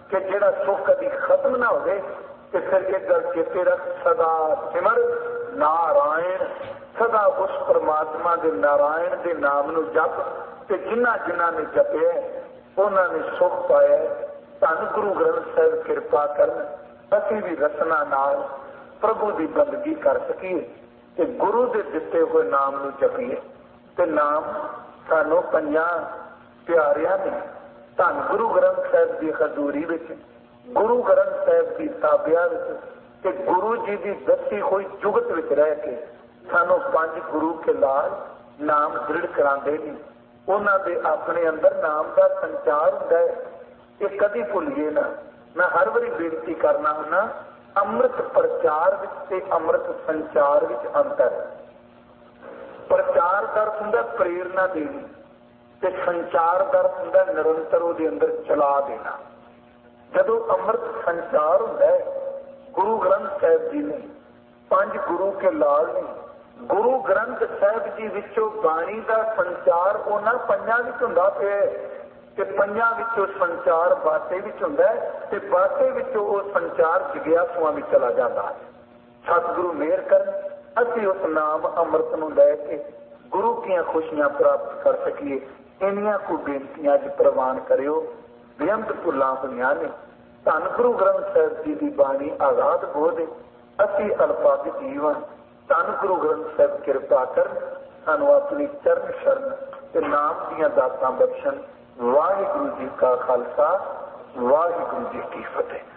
कि जिहड़ा सुख कभी खत्म ना हो, तो फिर एक गल चेते रख, सदा सिमर नारायण, सदा उस परमात्मा के नारायण के नाम नूं जप, ते जिन्हां जिन्हां ने जपिया उन्होंने सुख पाया। धन गुरु ग्रंथ साहिब किरपा करन, असीं भी रसना नाल प्रभु की बंदगी कर सकीए ते गुरु के दिते हुए नाम नूं जपीए। ते नाम सानूं पंजां प्यारियां ने धन गुरु ग्रंथ साहिब की हजूरी विच, गुरु ग्रंथ साहिब की ताबिया विच ते गुरु जी की दसी हुई जुगत विच रह के सानूं पंज गुरु के लाल नाम दृढ़ करांदे ने। उन्हां दे अपने अंदर नाम का संचार हुंदा है, ये कदी भुलिए ना। मैं हर वारी बेनती करना हुन्ना, अमृत प्रचार विच ते अमृत संचार विच अंतर है। प्रचार का अर्थ हुंदा प्रेरणा देनी ते संचार का अर्थ हुंदा निरंतर उहदे अंदर चला देना। जदों अमृत संचार हुंदा है, गुरु ग्रंथ साहिब जी ने पंज गुरु के लाल ने, गुरु ग्रंथ साहिब जी विचों बाणी का संचार उन्हां पंजां विच हुंदा पिया ते पंजां विचों संचार बाटे विच हुंदा है ते बाटे विचों ओह संचार जिग्यासुआं विच चला जांदा है। सतगुरु मेहर करन, असीं उस नाम अमृत नूं लै के गुरु कीआं खुशियां प्राप्त कर सकीए। इन्नियां को बेनतियां अज प्रवान करियो। बेअंत भुलां होईआं ने, धन गुरु ग्रंथ साहिब जी की बाणी आजाद बोध, असीं अल्पाद जीवन। धन गुरु ग्रंथ साहिब किरपा कर, सानू अपनी चरण शरण ते नाम दीआं दातां बख्शण। वाहिगुरू जी का खालसा, वाहिगुरू जी की फतेह।